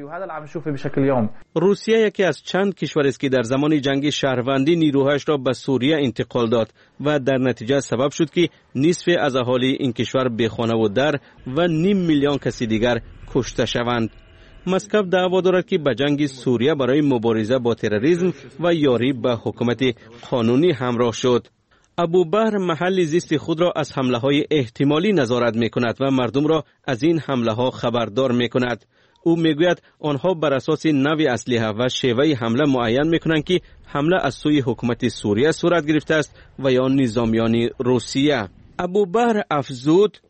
روسیه یکی از چند کشور است که در زمان جنگ شهروندی نیروهایش را به سوریه انتقال داد و در نتیجه سبب شد که نصف از اهالی این کشور بی خانه و در و نیم میلیون کسی دیگر کشته شوند. مسکو دعوا دارد که به جنگ سوریه برای مبارزه با تروریسم و یاری به حکومت قانونی همراه شد. ابوبهر محل زیست خود را از حمله های احتمالی نظارت می کند و مردم را از این حمله ها خبردار می کند. او می گوید آنها بر اساس نوع اسلحه و شیوه حمله معین می کنند که حمله از سوی حکومت سوریه صورت گرفته است و یا نظامیان روسیه. ابوبهر افزود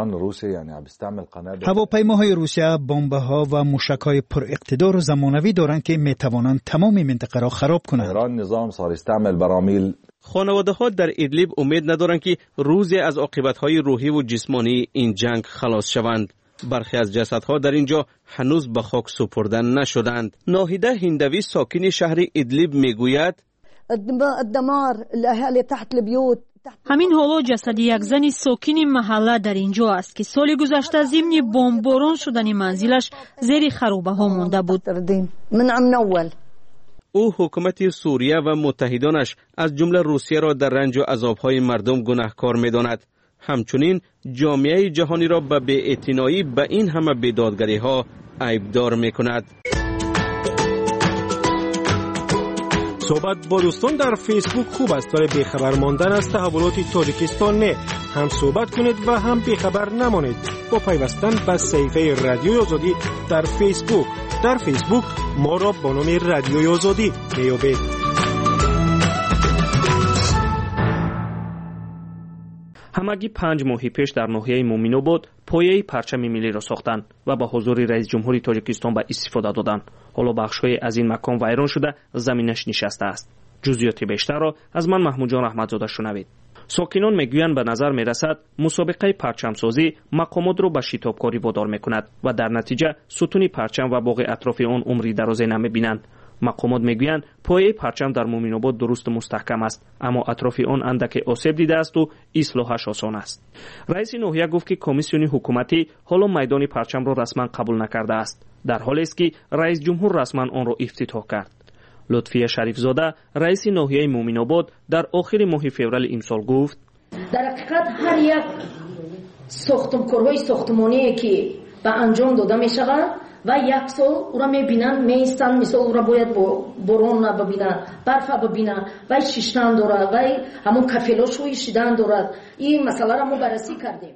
هواپیماهای روسیه بمب‌ها و موشک‌های پر اقتدار و زمانوی دارند که می‌توانند تمام منطقه را خراب کنند. خانواده‌ها در ادلیب امید ندارند که روزی از عاقبت‌های روحی و جسمانی این جنگ خلاص شوند. برخی از جسدها در اینجا هنوز به خاک سپرده نشدند. ناهیده هندوی ساکن شهر ادلیب میگوید همین حالا جسد یک زن ساکن محله در اینجا است که سال گذشته ضمن بمباران شدن منزلش زیر خرابه ها مانده بود. او حکومت سوریه و متحدانش از جمله روسیه را در رنج و عذاب‌های مردم گناهکار می‌داند. همچنین جامعه جهانی را به بی‌اعتنایی به این همه بیدادگری‌ها عیبدار می‌کند. صحبت با دوستان در فیسبوک خوب است، برای بیخبر ماندن از تحولات تاجیکستان نه. هم صحبت کنید و هم بیخبر نمانید با پیوستن به صفحه رادیوی آزادی در فیسبوک. در فیسبوک ما را با نام رادیوی آزادی میابید. همگی پنج ماهی پیش در ناحیه مومینوباد پایه پرچم ملی را ساختند و با حضور رئیس جمهوری تاجیکستان به استفاده دادند. حالا بخش‌های از این مکان ویران شده، زمینش نشسته است. جزئیات بیشتر را از من محمود جان رحمتزاده شنوید. ساکنان میگویند به نظر میرسد مسابقه پرچمسازی مقامات را به شتابکاری وادار میکند و در نتیجه ستون پرچم و باقی اطراف آن عمری درازی نمیبینند. مقامات میگویند پایه پرچم در مومینوباد درست مستحکم است، اما اطراف آن اندک آسیب دیده است و اصلاحش آسان است. رئیس ناحیه گفت که کمیسیون حکومتی حالا میدان پرچم را رسما قبول نکرده است، در حالی است که رئیس جمهور رسما آن را افتتاح کرد. لطفیه شریفزاده رئیس ناحیه مومینوباد در آخر ماه فوریه امسال گفت در حقیقت هر یک ساختمان‌کارهای ساختمانی که به انجام داده می شود و یک سال او را میبینن میستن، مثال او را باید باران ببینن، برف ببینن و شیشتن دارد و همون کفیلاش روی شیدن دارد. این مسئله را ما بررسی کردیم.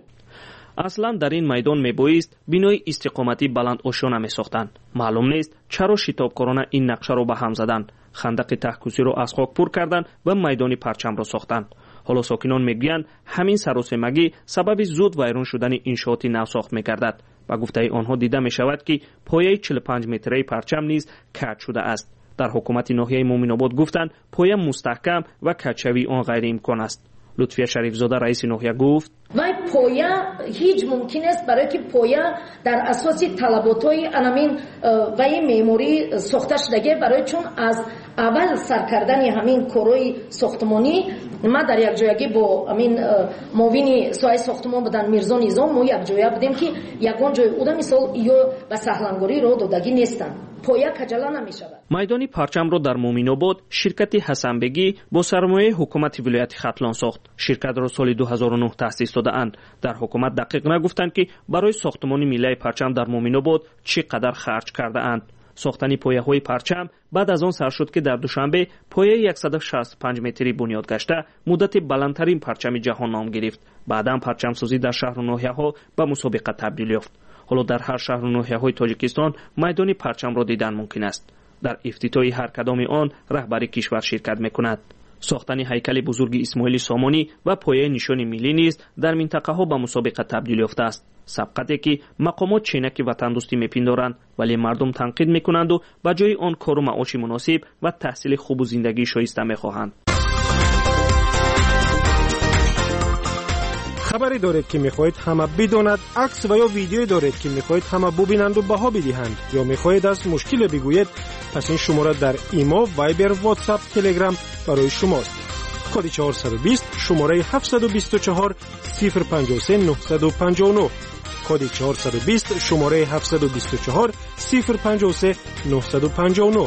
اصلا در این میدان میبایست بینای استقامتی بلند آشیانه میساختند. معلوم نیست چرا شتابکارانه این نقشه را به هم زدند، خندق تحکوسی را از خاک پر کردند و میدان پرچم را ساختند. حالا ساکنان میگویند همین سراسیمگی سبب زود ویران شدن انشاءات نو ساخت میگردد. و گفته آنها دیده می شود که پایه چهل و پنج متری پرچم نیز کج شده است. در حکومت ناحیه مومینوباد گفتند پایه مستحکم و کج‌شوی آن غیر امکان است. لطفیه شریفزاده رئیس ناحیه گفت و پایه هیچ ممکن است برای که پایه در اساس طلبات‌های انامین و معماری ساخته شده، برای چون از اول سر کردن همین کارهای ساختمانی ما در یک جایگی با همین معاون سایه ساختمان بودن میرزا نظام ما یک جایه بودیم که یگان جای اون مثال یا به سهلنگاری رو دادگی نیستن، پایه کجلا نمی شود. میدانی پرچم را در مومینوباد شرکت حسنبگی با سرمایه حکومت ولایت ختلان ساخت. شرکت را سال دو هزار و نه تأسیس داده اند. در حکومت دقیق نگفتند که برای ساختمان ملی پرچم در مومینوباد چقدر خرج کرده اند. ساختن پایه های پرچم بعد از آن سر شد که در دوشنبه پایه صد و شصت و پنج متری بنیاد گشته مدت بلندترین پرچم جهان نام گرفت. بعداً پرچم سازی در شهر و ناحیه ها به مسابقه تبدیل یافت. حالا در هر شهر و ناحیه های تاجیکستان میدان پرچم را دیدن ممکن است. در افتتاح هر کدام آن رهبر کشور شرکت میکند. ساختن هیکل بزرگ اسماعیل سامانی و پایه نشان ملی نیز در منطقه ها به مسابقه تبدیل یافته است. سبقتی که مقامات چینک وطن دوستی میپندارند ولی مردم تنقید میکنند و به جای آن کار و معاش مناسب و تحصیل خوب و زندگی شایسته میخواهند. خبری دارید که میخواهید همه بداند، عکس و یا ویدیویی دارید که میخواهید همه ببینند و بها بدهند، یا میخواهید از مشکل بگویید، پس این شماره در ایما، وایبر، واتساپ، تلگرام برای شماست. کد چهارصد و بیست شماره هفتصد و بیست و چهار صفر پنجاه و سه نهصد و پنجاه و نه. کد چهارصد و بیست شماره هفتصد و بیست و چهار صفر پنجاه و سه نهصد و پنجاه و نه.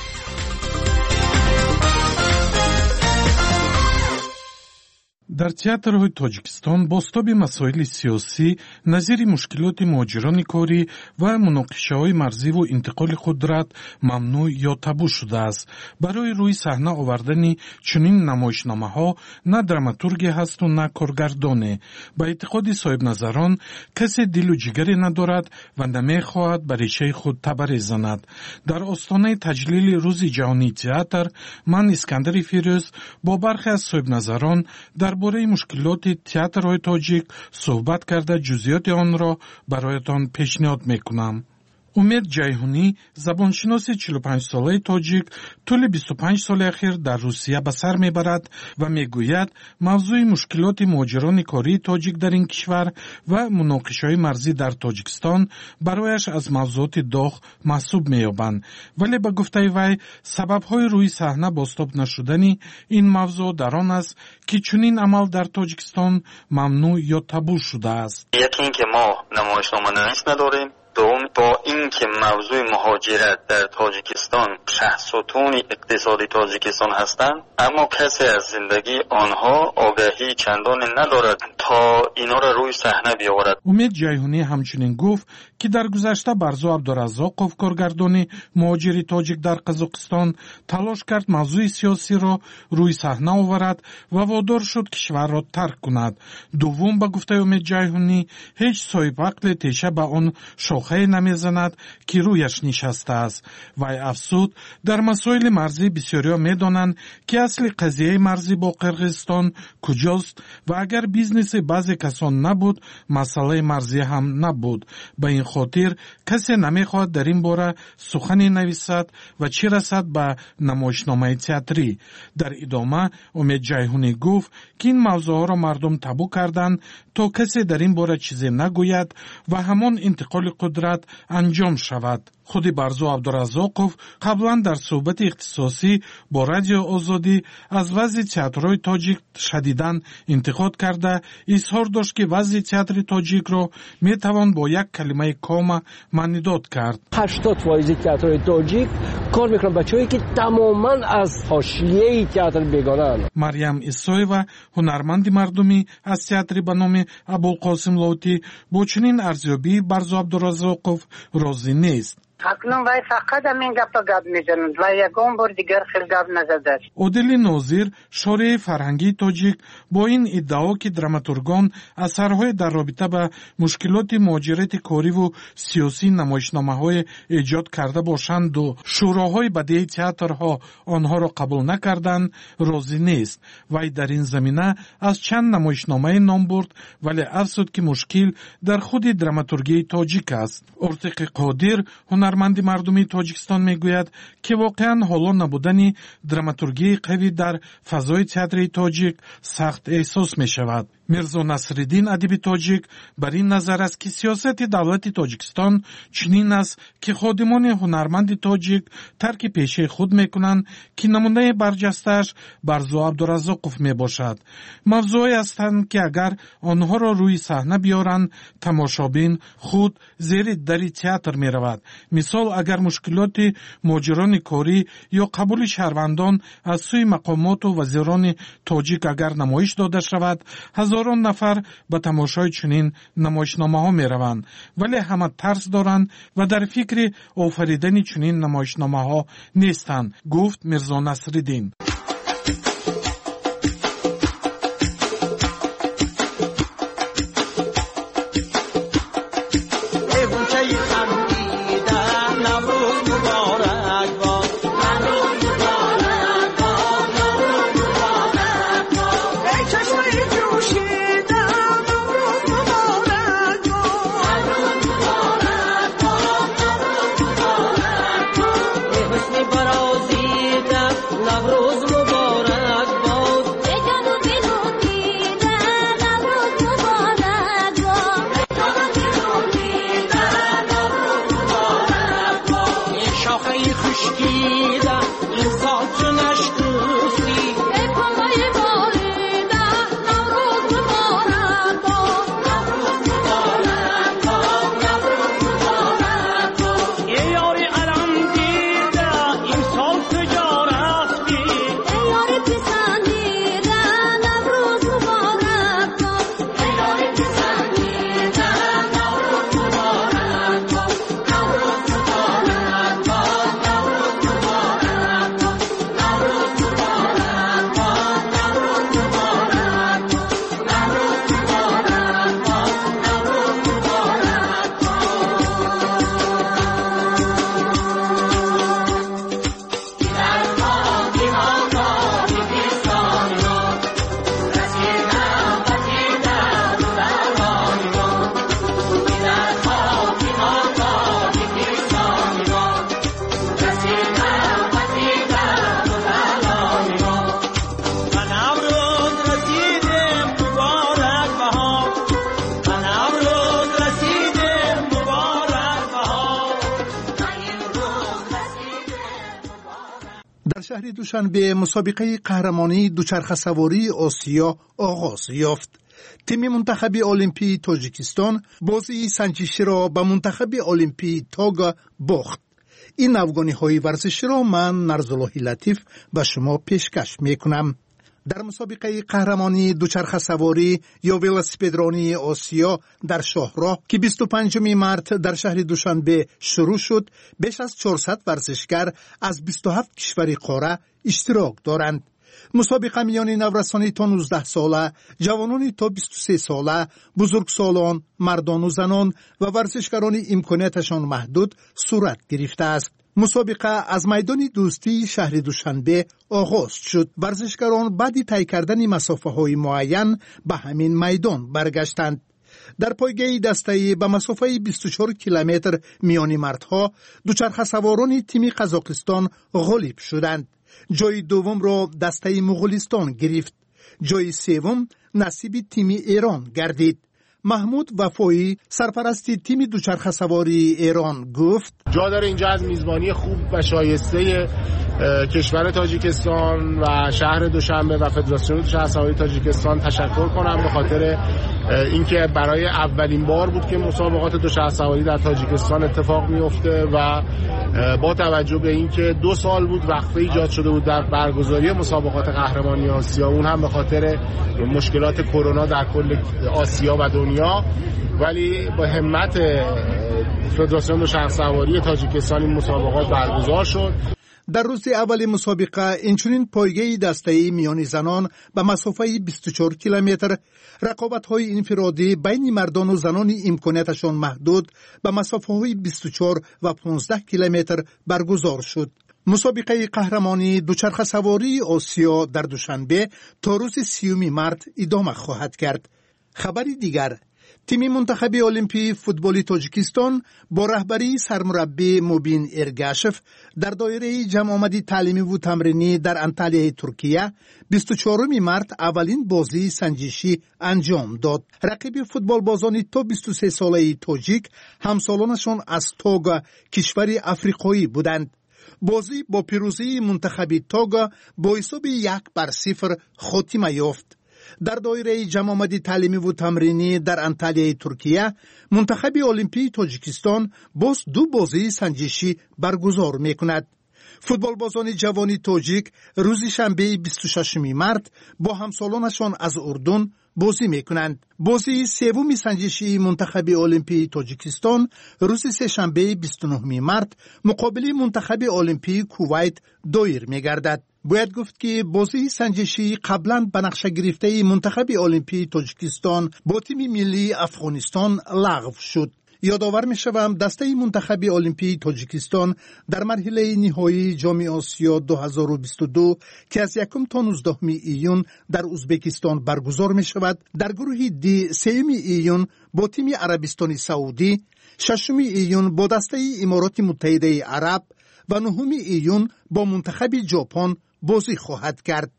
дар театрҳои тоҷикистон бостаби масоили сиёсӣ назири мушкилоти муҳоҷирони корӣ ва муноқишаҳои марзиву интиқоли қудрат мамнӯъ ё табу шудааст. барои рӯи саҳна овардани чунин намоишномаҳо на драматурге ҳасту на коргардоне. ба эътиқоди соҳибназарон касе дилу ҷигаре надорад ва намехоҳад ба решаи худ табаре занад. дар остонаи таҷлили рӯзи ҷаҳонии театр ман искандари фирӯз бо бархе аз соҳибназарон дар бораи мушкилоти театрҳои тоҷик суҳбат карда ҷузъиёти онро бароятон пешниҳод мекунам. умед ҷайҳунӣ, забоншиноси чилу панҷсолаи тоҷик, тӯли бисту панҷ соли ахир дар Русия ба сар мебарад ва мегӯяд мавзӯи мушкилоти муҳоҷирони кории тоҷик дар ин кишвар ва муноқишаҳои марзӣ дар Тоҷикистон барояш аз мавзӯоти доғ маҳсуб меёбанд. вале ба гуфтаи вай, сабабҳои рӯи саҳна бостоб нашудани ин мавзӯъ дар он аст, ки чунин амал дар Тоҷикистон мамнӯъ ё табу шудааст. яке ин ки мо намоишноманавис надорем. دوم با اینکه موضوع مهاجرت در تاجیکستان شهرستون اقتصادی تاجیکستان هستند، اما کسی از زندگی آنها آگاهی چندانی ندارد تا اینا را روی صحنه بیاورد. امید جیهونی همچنین گفت که در گذشته برزو عبدالرزاقов کارگردانی مهاجری تاجیک در قزاقستان تلاش کرد موضوع سیاسی را روی صحنه آورد و وادار شد کشور را ترک کند. دوم به گفته امید جیهونی هیچ صاحب عقل تیشه به آن شاخه نمیزند که رویش نشسته است. وی افسود در مسائل مرزی بسیاریا میدانند که اصل قضیه مرزی با قرغیزستان کجاست و اگر بیزنس بعضی کسان نبود مسئله مرزی هم نبود. به این خاطر کسی نمیخواهد در این باره سخنی نویسد و چی رسد به نمایشنامه تئاتری. در ادامه امید جیهونی گفت که این موضوع را مردم تابو کردند تا کسی در این باره چیزی نگوید و همان انتقال قدرت انجام شود. خود برزو عبدالرزاقов قبلا در صحبت اختصاصی با رادیو آزادی از وضع تئاترهای تاجیک شدیداً انتقاد کرده اظهار داشت که وضع تئاتر تاجیک را میتوان با یک کلمه کام معنیداد کرد. هشتاد درصد تئاترهای تاجیک کار میکنن بچه‌ای که تماما از حاشیه تئاتر بیگانه‌اند. مریم اسایوا هنرمند مردمی از تئاتر به نام ابوالقاسم لاوتی با چنین ارزیابی برزو عبدالرزاقов راضی نیست. اکنون وای فقط همین گپ تا گپ میزنند و یکم بار دیگر خیلی گپ نزده. عادل ناظر شارع فرهنگی تاجیک با این ادعا که دراماتورگان اثرهای در رابطه با مشکلات مهاجرت کاری و سیاسی نمایشنامه‌های ایجاد کرده باشند و شوراهای بدیهی تئاترها آنها را قبول نکردند راضی نیست. وی در این زمینه از چند نمایشنامه نام برد ولی افزود که مشکل در خود دراماتورگی تاجیک است. ارتقی قادر هنرمند مردمی تاجیکستان میگوید که واقعا حالا نبودن دراماتورگی قوی در فضای تئاتر تاجیک سخت احساس می شود. میرزا نصرالدین ادیب تاجیک بر این نظر است که سیاست دولت تاجیکستان چنین است که خادمان هنرمند تاجیک ترک پیشه خود میکنند که نمونه برجسته‌اش برزو عبدالرزاقов می باشد. موضوعی هستند که اگر آنها را روی صحنه بیارند تماشابین خود زیر در تئاتر می رود. مثال اگر مشکلات مهاجران کاری یا قبول شهروندان از سوی مقامات و وزیران تاجیک اگر نمایش داده شود هزاران نفر به تماشای چنین نمایشنامه ها می روند ولی همه ترس دارند و در فکر آفریدن چنین نمایشنامه ها نیستند، گفت میرزا نصرالدین. شهر دوشنبه مسابقه قهرمانی دوچرخه سواری آسیا آغاز یافت. تیم منتخب المپی تاجیکستان بازی سنجشی را به منتخب المپی تاگا باخت. این افغانی های ورزشی را من نرزالله لطیف به شما پیشکش می کنم. در مسابقه قهرمانی دوچرخه سواری یا ولسپیدرانی آسیا در شاهراه که بیست و پنجم مارس در شهر دوشنبه شروع شد، بیش از چهارصد ورزشکار از بیست و هفت کشور قاره اشتراک دارند. مسابقه میان نورسانی تا نوزده ساله، جوانانی تا بیست و سه ساله، بزرگسالان، مردان و زنان و ورزشکاران امکاناتشان محدود صورت گرفته است. مسابقه از میدان دوستی شهر دوشنبه آغاز شد. ورزشکاران بعد طی کردن مسافه های معین به همین میدان برگشتند. در پایگاه دسته‌ای به مسافه بیست و چهار کیلومتر میان مردها دوچرخه سواران تیم قزاقستان غالب شدند. جای دوم را دسته مغولستان گرفت. جای سوم نصیب تیم ایران گردید. محمود وفایی سرپرست تیم دوچرخه سواری ایران گفت جا داره اینجا از میزبانی خوب و شایسته کشور تاجیکستان و شهر دوشنبه و فدراسیون دوچرخه سواری تاجیکستان تشکر کنم به خاطر اینکه برای اولین بار بود که مسابقات دوچرخه سواری در تاجیکستان اتفاق میفته و با توجه به اینکه دو سال بود وقفه ایجاد شده بود در برگزاری مسابقات قهرمانی آسیا، اون هم به خاطر مشکلات کرونا در کل آسیا و دنیا، ولی با همت فدراسیون دوچرخه سواری تاجیکستان این مسابقات برگزار شد. در روز اول مسابقه اینچنین پایگاه دسته‌ای میان زنان به مسافه بیست و چهار کیلومتر، رقابت‌های انفرادی بین مردان و زنان امکاناتشان محدود به مسافه‌های بیست و چهار و پانزده کیلومتر برگزار شد. مسابقه قهرمانی دوچرخه سواری آسیا در دوشنبه تا روز سیوم مارس ادامه خواهد کرد. خبری دیگر، تیم منتخب المپی فوتبال تاجیکستان با رهبری سرمربی موبین ارگاشف در دایره جمع آمدی تعلیمی و تمرینی در انطالیای ترکیه بیست و چهارم مارس اولین بازی سنجشی انجام داد. رقیب فوتبال بازان تا بیست و سه ساله تاجیک همسالانشان از توگا کشور افریقایی بودند. بازی با پیروزی منتخب توگا با حساب یک بر صفر خاتمه یافت. در دایره جمع آمدی تعلیمی و تمرینی در انطالیای ترکیه منتخب المپی تاجیکستان باز دو بازی سنجشی برگزار می کند. فوتبال بازان جوانی تاجیک روز شنبه بیست و ششم مارس با همسالانشان از اردن بازی می کنند. بازی سوم سنجشی منتخب المپی تاجیکستان روز سه شنبه بیست و نه مارس مقابل منتخب المپی کویت دایر می گردد. باید گفت که بازی سنجشی قبلا به نقشه گرفته منتخب المپی تاجیکستان با تیم ملی افغانستان لغو شد. یادآور می شوم دسته منتخب المپی تاجیکستان در مرحله نهایی جام آسیا دو هزار و بیست و دو که از یکم تا نوزدهم ایون در ازبکستان برگزار می شود، در گروه دی سوم ایون با تیم عربستان سعودی، ششم ایون با دسته امارات متحده عرب و نهم ایون با منتخب ژاپن بازی خواهد کرد.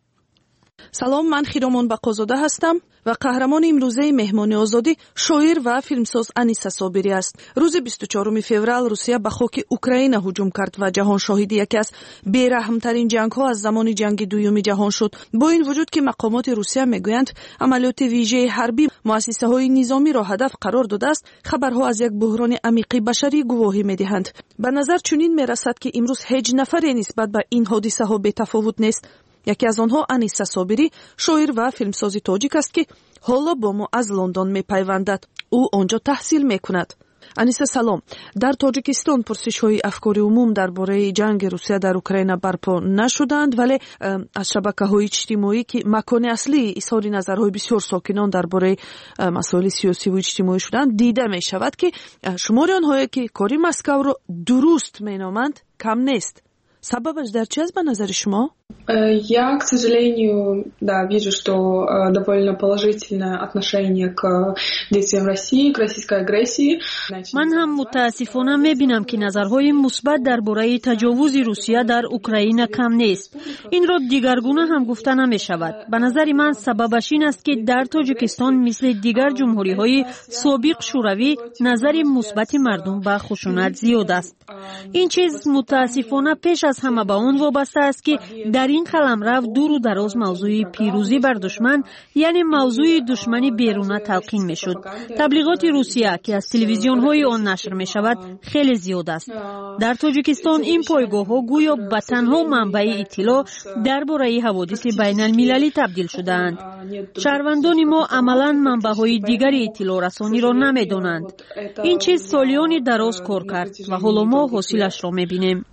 سلام، من خیرامان بقازاده هستم و قهرمان امروزه مهمان آزادی شاعر و فیلمساز انیسه صابری است. روز بیست و چهارم فوریه روسیه به خاک اوکراین هجوم کرد و جهان شاهد یکی از بی‌رحم‌ترین جنگ‌ها از زمان جنگ دوم جهان شد. با این وجود که مقامات روسیه میگویند عملیات ویژه حربی مؤسسه‌های نظامی را هدف قرار داده است، خبرها از یک بحران عمیق بشری گواهی می‌دهند. به نظر چنین می‌رسد که امروز هیچ نفری نسبت به این حادثه‌ها بی‌تفاوت نیست. یکی از آنها انیسه صابری، شاعر و فیلمساز تاجیک است که حالا با ما از لندن میپیوندد. او آنجا تحصیل میکند. انیسه سلام. در تاجیکستان پرسش‌های افکار عموم درباره جنگ روسیه در اوکراین برپا نشدند، ولی از شبکه‌های اجتماعی که مکان اصلی اظهار نظرهای بسیار ساکنان درباره مسائل سیاسی و اجتماعی شدند دیده می شود که شمار آنهایی که کاری مسکو را درست مینامند کم نیست. سببش در چی است به نظر شما؟ Я, к сожалению, да, вижу, что довольно положительное отношение к действиям России, к российской агрессии. من هم متاسفانه میبینم که نظرهای مثبت درباره تجاوز روسیه در اوکراین کم نیست. این را دیگرگونه هم گفته نمیشود. به نظر من سببش این است که در تاجیکستان مثل دیگر جمهوری‌های سابق شوروی نظر مثبت مردم به خشونت زیاد است. این چیز متاسفانه پیش از همه به آن وابسته است که در این قلمرو دور و دراز موضوع پیروزی بر دشمن یعنی موضوع دشمنی بیرونه تلقین میشد. تبلیغات روسیه که از تلویزیون های آن نشر می شود خیلی زیاد است. در تاجیکستان این پایگاه ها گویا به تنها منبع اطلاع درباره حوادث بین المللی تبدیل شدند. شهروندان ما عملا منبع های دیگر اطلاع رسانی را نمی دانند. این چیز سالیان دراز کار کرد و حالا ما حاصلش را می بینیم.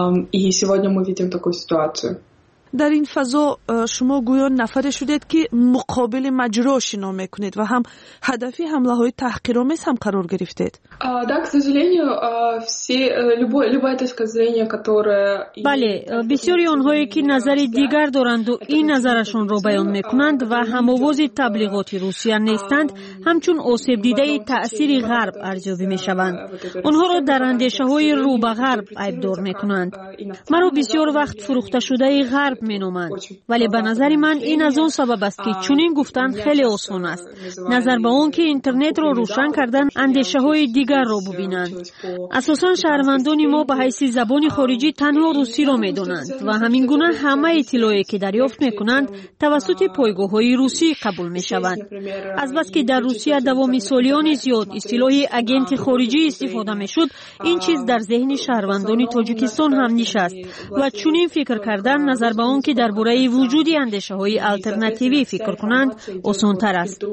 И сегодня мы видим такую ситуацию. در این فضا شما گویا نفری شدید که مقابل مجرا شنا میکنید و هم هدفی حمله های تحقیرآمیز هم قرار گرفتید. Да, к сожалению, все любое любая точка зрения, которая بله، بسیاری آنهایی که نظر دیگر دارند و این نظرشون را بیان میکنند و هم‌آواز تبلیغات روسیه نیستند، همچون آسیب دیده تأثیر غرب ارزیابی میشوند. آنها را در اندیشه‌های رو به غرب عیب‌دار میکنند. مرا بسیار وقت فروخته شده غرب مینامند، ولی به نظر من این از آن سبب است که چنین گفتن خیلی آسان است. نظر به آن که اینترنت را روشن کردن اندیشه های دیگر را ببینند. اساساً شهروندان ما به حیث زبان خارجی تنها روسی را میدانند و همین گونه همه اطلاعی که دریافت میکنند توسط پایگاه های روسی قبول میشوند. از بس که در روسیه دوام سالیان زیاد اصطلاح اگنت خارجی استفاده میشد، این چیز در ذهن شهروندان تاجیکستان هم نشست و چنین فکر کردن نظر به آن که درباره وجود اندیشه های الटरनेटिव्ی فکر کنند آسان‌تر است.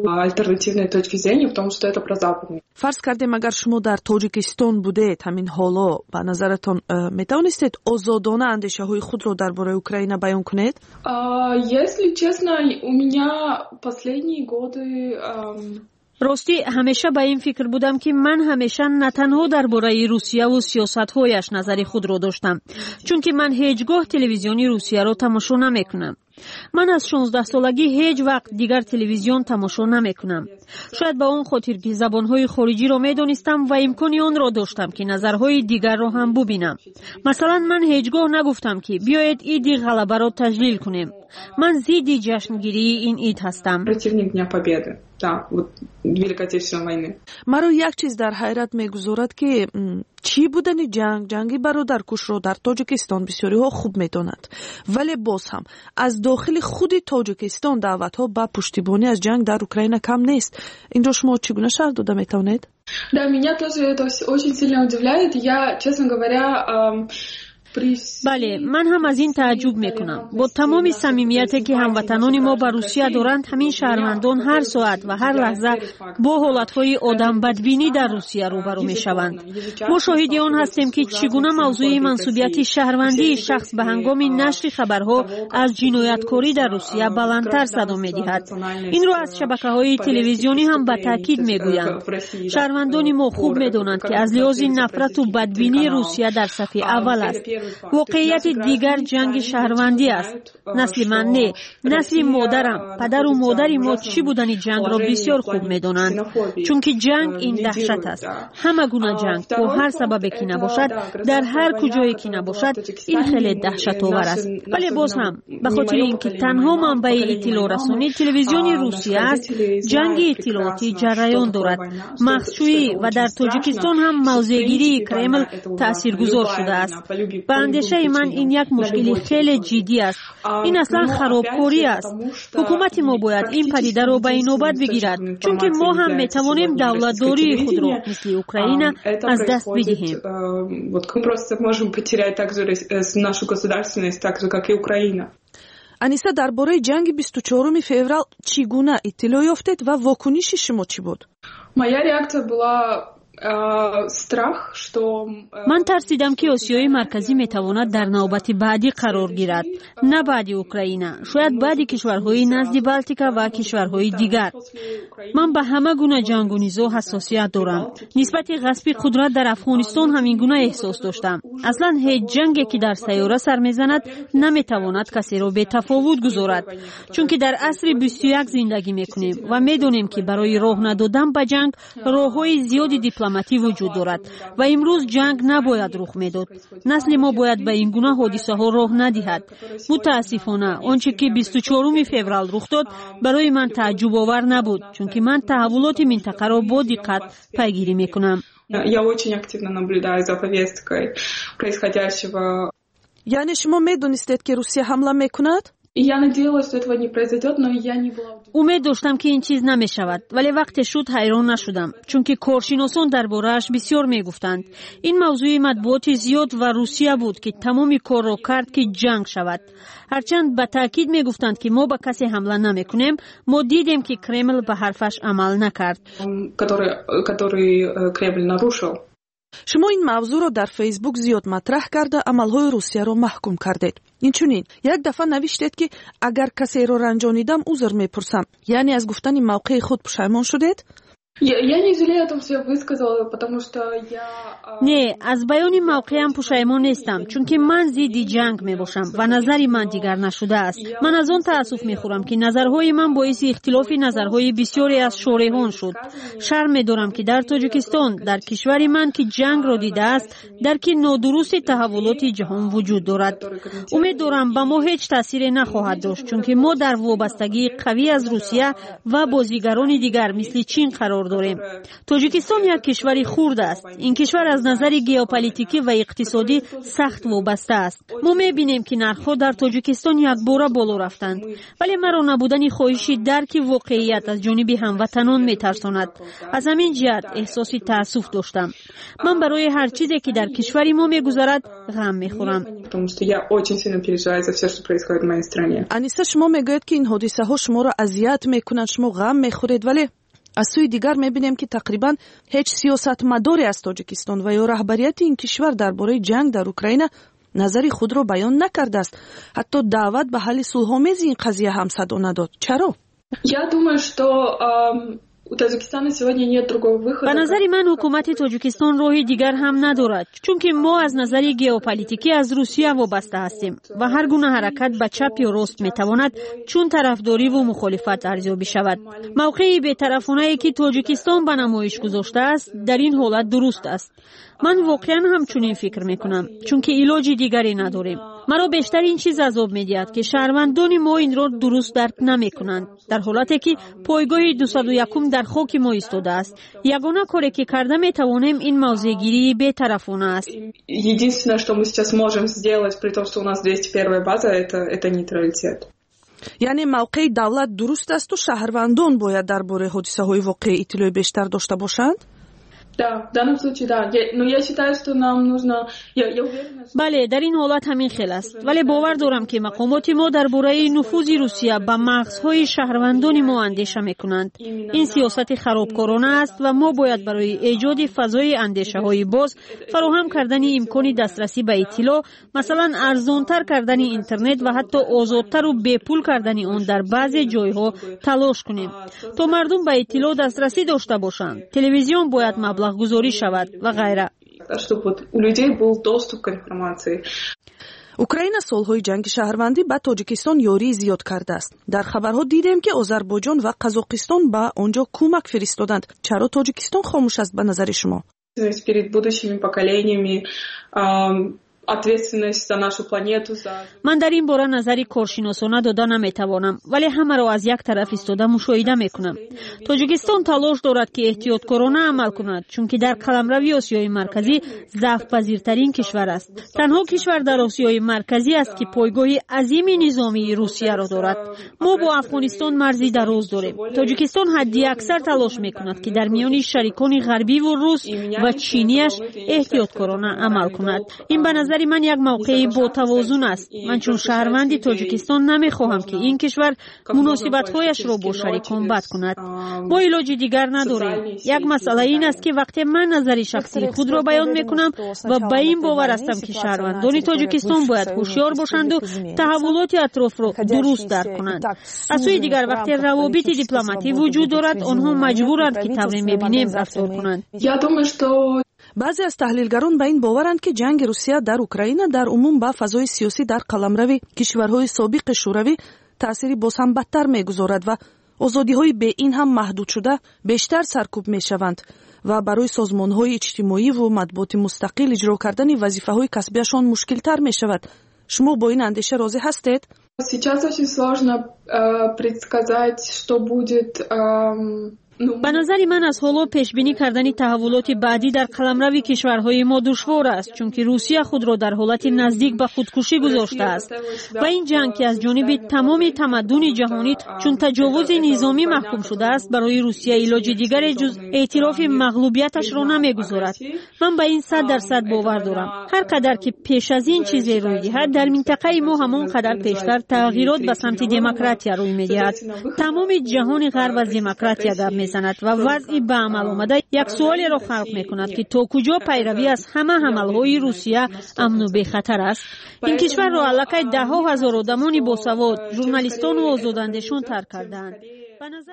فرض کردیم اگر شما در تاجیکستان بودید همین حالا به نظرتان میتوانستید آزادانه اندیشه های خود را درباره اوکراین بیان کنید؟ Если честно, у меня последние годы راستی همیشه به این فکر بودم که من همیشه نه تنها درباره روسیه و سیاست‌هایش نظری خود را داشتم، چون که من هیچگاه تلویزیونی روسیه را تماشا نمی‌کنم. من از شانزده سالگی هیچ وقت دیگر تلویزیون تماشا نمی‌کنم. شاید به اون خاطر که زبان‌های خارجی را می‌دانستم و امکانی آن را داشتم که نظرهای دیگر را هم ببینم. مثلا من هیچگاه نگفتم که بیایید عید غلبه را تجلیل کنیم. من ضد جشنگیری این عید هستم. مرا یک چیز در حیرت میگذارد که چی بودن جنگ جنگی برادرکش را در تاجیکستان بسیاری ها خوب میدانند، ولی باز هم از داخل خود تاجیکستان دعوت ها به پشتیبانی از جنگ در اوکراین کم نیست. این را شما چگونه شرح داده میتوانید؟ Да, меня тоже это очень сильно удивляет. Я, честно говоря, بله، من هم از این تعجب میکنم. با تمام صمیمیتی که هموطنان ما به روسیه دارند، همین شهروندان هر ساعت و هر لحظه با حالتهای آدم بدبینی در روسیه روبرو میشوند. ما شاهد آن هستیم که چگونه موضوع منصوبیت شهروندی شخص به هنگام نشر خبرها از جنایتکاری در روسیه بلندتر صدا میدهد. این را از شبکه‌های تلویزیونی هم به تاکید میگویند. شهروندان ما خوب میدانند که از لحاظ نفرت و بدبینی روسیه در صف اول است. واقعیت دیگر جنگ شهروندی است. نسل من نه، نسل مادرم، پدر و مادر ما چی بودن جنگ را بسیار خوب میدانند، چون که جنگ این دهشت است. همه گونه جنگ با هر سببی که نباشد، در هر کجایی که نباشد، این خیلی دهشت آور است. ولی باز هم به خاطر اینکه تنها منبع اطلاع رسانی تلویزیون روسیه است، جنگ اطلاعاتی جریان دارد. مخزوشی و در تاجیکستان هم موضع‌گیری کرمل تاثیرگذار شده است. به اندیشه من این یک مشکلی خیلی جدی است. این اصلا خرابکاری است. حکومت ما باید این پدیده را به نوبت بگیرد، چون که ما هم میتوانیم دولتداری خود را مثل اوکراین از دست بدهیم. انیسه درباره جنگ بیست و چهارم فوریه چگونه اطلاع یافتید و واکنش شما چی بود؟ Моя реакция была من ترسیدم که آسیای مرکزی میتواند در نوبت بعدی قرار گیرد، نه بعد اوکراین، شاید بعد کشورهای نزد بالتیک و کشورهای دیگر. من به همه گونه جنگ و نزاع حساسیت دارم. نسبت غصب قدرت در افغانستان همین گونه احساس داشتم. اصلا هیچ جنگی که در سیاره سر میزند نمیتواند کسی را به تفاوت گذارد، چون که در عصر بیست و یک زندگی میکنیم و میدونیم که برای راه ندادن به جنگ راههای زیادی دیپلماتی وجود دارد و امروز جنگ نباید رخ میداد. نسل ما باید به این گونه حادثه ها راه ندهد. متاسفانه آنچه که بیست و چهارم فوریه رخ داد برای من تعجب آور نبود، چون که من تحولات منطقه را با دقت پیگیری میکنم. Я очень активно наблюдаю за повесткой происходящего. یعنی شما میدونستید که روسیه حمله میکند؟ Я надеялась, что этого не произойдет, но я не была. امید داشتم که این چیز نمی شود، ولی وقتی شد حیران نشدم، چون که کارشناسان درباره‌اش بسیار می گفتند. این موضوع مطبوعات زیاد و روسیه بود که تمام کار را کرد که جنگ شود. هرچند به تاکید می گفتند که ما به کسی حمله نمی کنیم، ما دیدیم که کرمل به حرفش عمل نکرد. который который Кремль нарушил. شما این موضوع را در فیسبوک زیاد مطرح کرده عملهای روسیه را محکوم کردید. اینچنین یک دفعه نوشتید که اگر کسی را رنجانیدم عذر میپرسم. یعنی از گفتن موقع خود پشیمان شدید؟ Я не жалею о том, что я высказала, потому что я... نه، از بیان موقعم پشیمان نیستم، چون که من ضد جنگ می باشم و نظری من دیگر نشده است. من از آن تأسف می خورم که نظرهای من باعث اختلاف نظرهای بسیاری از شارحان شد. شرم می دارم که در تاجیکستان، در کشور من که جنگ را دیده است، درک نادرست تحولات جهان وجود دارد. امید دارم به ما هیچ تأثیر نخواهد داشت، چون که ما در وابستگی قوی از روسیه و بازیگران دیگر مثل چین قرار داریم. تاجیکستان یک کشور خرد است. این کشور از نظر ژئوپلیتیکی و اقتصادی سخت وابسته است. ما می‌بینیم که نرخ‌ها در تاجیکستان یک باره بالا رفتند، ولی مرا نبودن خواهش درک واقعیت از جانب هموطنان می‌ترساند. از همین جهت احساس تأسف داشتم. من برای هر چیزی که در کشور ما می‌گذرد غم می‌خورم. انیسه، شما میگویید که این حادثه‌ها شما را اذیت می‌کنند، شما غم می‌خورید، ولی از سوی دیگر میبینیم که تقریبا هیچ سیاستمداری از تاجیکستان و یا رهبریت این کشور درباره جنگ در اوکراین نظری خود را بیان نکرده است. حتی دعوت به حل صلح‌آمیز این قضیه هم صدا نداد. چرا؟ Я думаю, что у Таджикистана сегодня нет другого выхода. به نظر من حکومت تاجیکستان راهی دیگر هم ندارد، چون که ما از نظر ژئوپلیتیکی از روسیه وابسته هستیم و هر گونه حرکت به چپ یا راست میتواند چون طرفداری و مخالفت ارزیابی شود. موقعی بی‌طرفانه‌ای که تاجیکستان به نمایش گذاشته است در این حالت درست است. من واقعا همچنین فکر میکنم، چون که علاج دیگری نداریم. مرا بیشتر این چیز عذاب میدهد که شهروندان ما این را درست درک نمیکنند، در حالتی که پایگاه دویست و یک در خاک ما ایستاده است. یگانه کاری که کرده میتوانیم این موضع گیری بی‌طرفانه است. Единственное, что мы сейчас можем сделать, при том, что у нас двести первая база, это это нейтралитет. یعنی موقع دولت درست است و شهروندان باید درباره حادثه‌های واقعی اطلاع بیشتر داشته باشند؟ Да, в данном случае да. Я, но я считаю, что нам нужно... Я, я уверена, что... بله، در این حالت همین خیل است، ولی باور دارم که مقامات ما درباره نفوذ روسیه به مغزهای شهروندان ما اندیشه میکنند. این سیاست خرابکارانه است و ما باید برای ایجاد فضای اندیشه های باز، فراهم کردن امکان دسترسی به اطلاع، مثلا ارزانتر کردن اینترنت و حتی آزادتر و بیپول کردن آن در بعضی جایها تلاش کنیم تا مردم به اطلاع دسترسی داشته باشند. تلویزیون باید مبلغ گذاری شود و غیره. اوکراین سالهای جنگ شهروندی به تاجیکستان یاری زیاد کرده است. در خبرها دیدیم که آذربایجان و قزاقستان به آنجا کمک فرستادند. چرا تاجیکستان خاموش است به نظر شما؟ перед будущими поколениями ответственность за нашу планету. من در این باره نظری کارشناسانه داده نمیتوانم، ولی همه را از یک طرف ایستاده مشاهده میکنم. تاجیکستان تلاش دارد که احتیاطکارانه عمل کند، چون که در قلمرو آسیای مرکزی ضعف پذیرترین کشور است. تنها کشور در آسیای مرکزی است که پایگاه عظیم نظامی روسیه را دارد. ما با افغانستان مرزی دراز داریم. تاجیکستان حدی اکثر تلاش میکند که در میان شریکان غربی و روس و چینیش احتیاطکارانه عمل کند. این به نظر نظر من یک موقعی با توازن است. من چون شهروند تاجیکستان نمیخواهم که این کشور مناسبت‌هایش را با شریکان بد کند. ما علاج دیگر نداریم. یک مسئله این است که وقتی من نظر شخصی خود را بیان میکنم و به این باور هستم که شهروندان تاجیکستان باید هوشیار باشند و تحولات اطراف را درست درک کنند. از سوی دیگر وقتی روابط دیپلماتی وجود دارد آنها مجبورند که طوری میبینیم رفتار کنند. بعضی از تحلیلگران به این باورند که جنگ روسیه در اوکراین در عموم به فضای سیاسی در قلمرو کشورهای سابق شوروی تأثیری باز هم بدتر میگذارد و آزادی‌های به این هم محدود شده بیشتر سرکوب میشوند و برای سازمان‌های اجتماعی و مطبوعات مستقل اجرا کردن وظیفه‌های کسبیشان مشکل‌تر میشود. شما با این اندیشه راضی هستید؟ Сейчас очень сложно предсказать, что будет. به نظر من از حالا پیش بینی کردن تحولات بعدی در قلمرو کشورهای ما دشوار است، چون که روسیه خود را در حالت نزدیک به خودکشی گذاشته است و این جنگ که از جانب تمام تمدن جهانی چون تجاوز نظامی محکوم شده است برای روسیه علاج دیگر جز اعتراف مغلوبیتش را نمیگذارد. من به این صد درصد باور دارم. هر قدر که پیش از این چیزی روی دهد در منطقه ما همان قدر پیشتر تغییرات به سمت دموکراسی روی میدهد. تمام جهان غرب از دموکراسی گپ و وضعی به عمل آمده یک سوالی را خلق می کند که تا کجا پیروی از همه حملهای روسیه امن و بی خطر است. این کشور را علاقه ده ها هزار آدمان باسواد، ژورنالیستان و آزاداندیشان ترک کردند. به نظر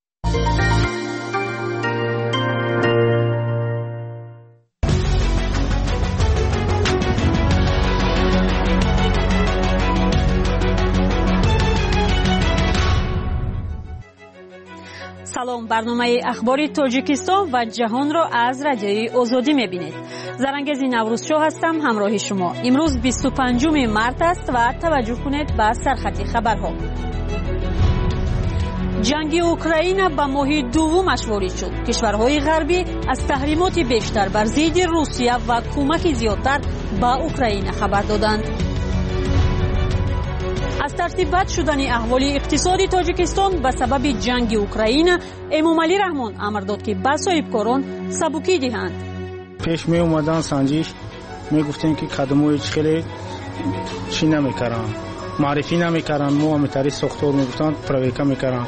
سلام، برنامه اخباری تاجیکستان و جهان را از رادیوی آزادی میبینید. زرنگزی نوروزشاه هستم همراه شما. امروز بیست و پنجم مارس است و توجه کنید به سرخط خبرها. جنگ اوکراین به ماه دومش وارد شد. کشورهای غربی از تحریمات بیشتر بر ضد روسیه و کمک زیادتر به اوکراین خبر دادند. از ترس بد شدن احوال اقتصادی تاجیکستان به سبب جنگ اوکراین امامعلی رحمان امر داد که به صاحبکاران سبکی دهند. پیش می اومدن سنجش می گفتیم که خدمات خیلی چی نمیکردن، معرفی نمیکردن، مو هم تری ساختار میگفتن پرویکا میکردن.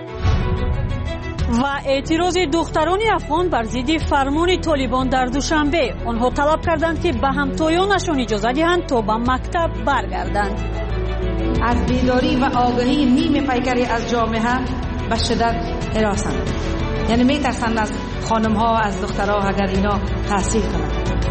و اعتراض دختران افغان بر ضد فرمان طالبان در دوشنبه. آنها طلب کردند که به همتایانشان اجازه دهند تا به مکتب برگردند. از بیداری و آگاهی نیم پیکری از جامعه به شدت هراسند، یعنی میترسند از خانم ها، از دخترها اگر اینا تحصیل کنند.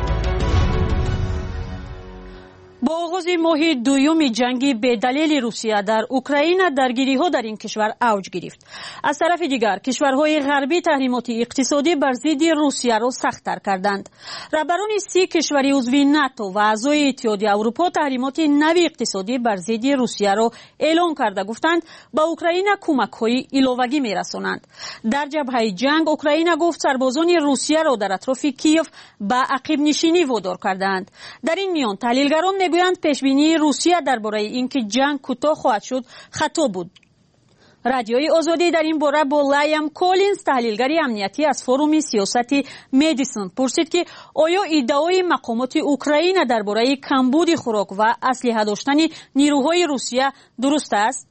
با آغاز ماه دوم جنگ به دلیل روسیه در اوکراین درگیری ها در این کشور اوج گرفت. از طرف دیگر کشورهای غربی تحریمات اقتصادی بر ضد روسیه را سخت‌تر کردند. رهبران سی کشور عضو ناتو و اعضای اتحادیه اروپا تحریمات نوی اقتصادی بر ضد روسیه را اعلام کرده گفتند به اوکراین کمک‌های علاوه‌ای می‌رسانند. در جبهه جنگ اوکراین گفت سربازان روسیه را در اطراف کیف به عقب نشینی وادار کردند. در این میان تحلیلگران میگویند پیشبینی روسیه درباره اینکه جنگ کوتاه خواهد شد خطا بود. رادیوی آزادی در این باره با لایام کولینز تحلیلگر امنیتی از فروم سیاستی مدیسون پرسید که آیا ادعای مقامات اوکراین درباره کمبود خوراک و اسلحه داشتن نیروهای روسیه درست است؟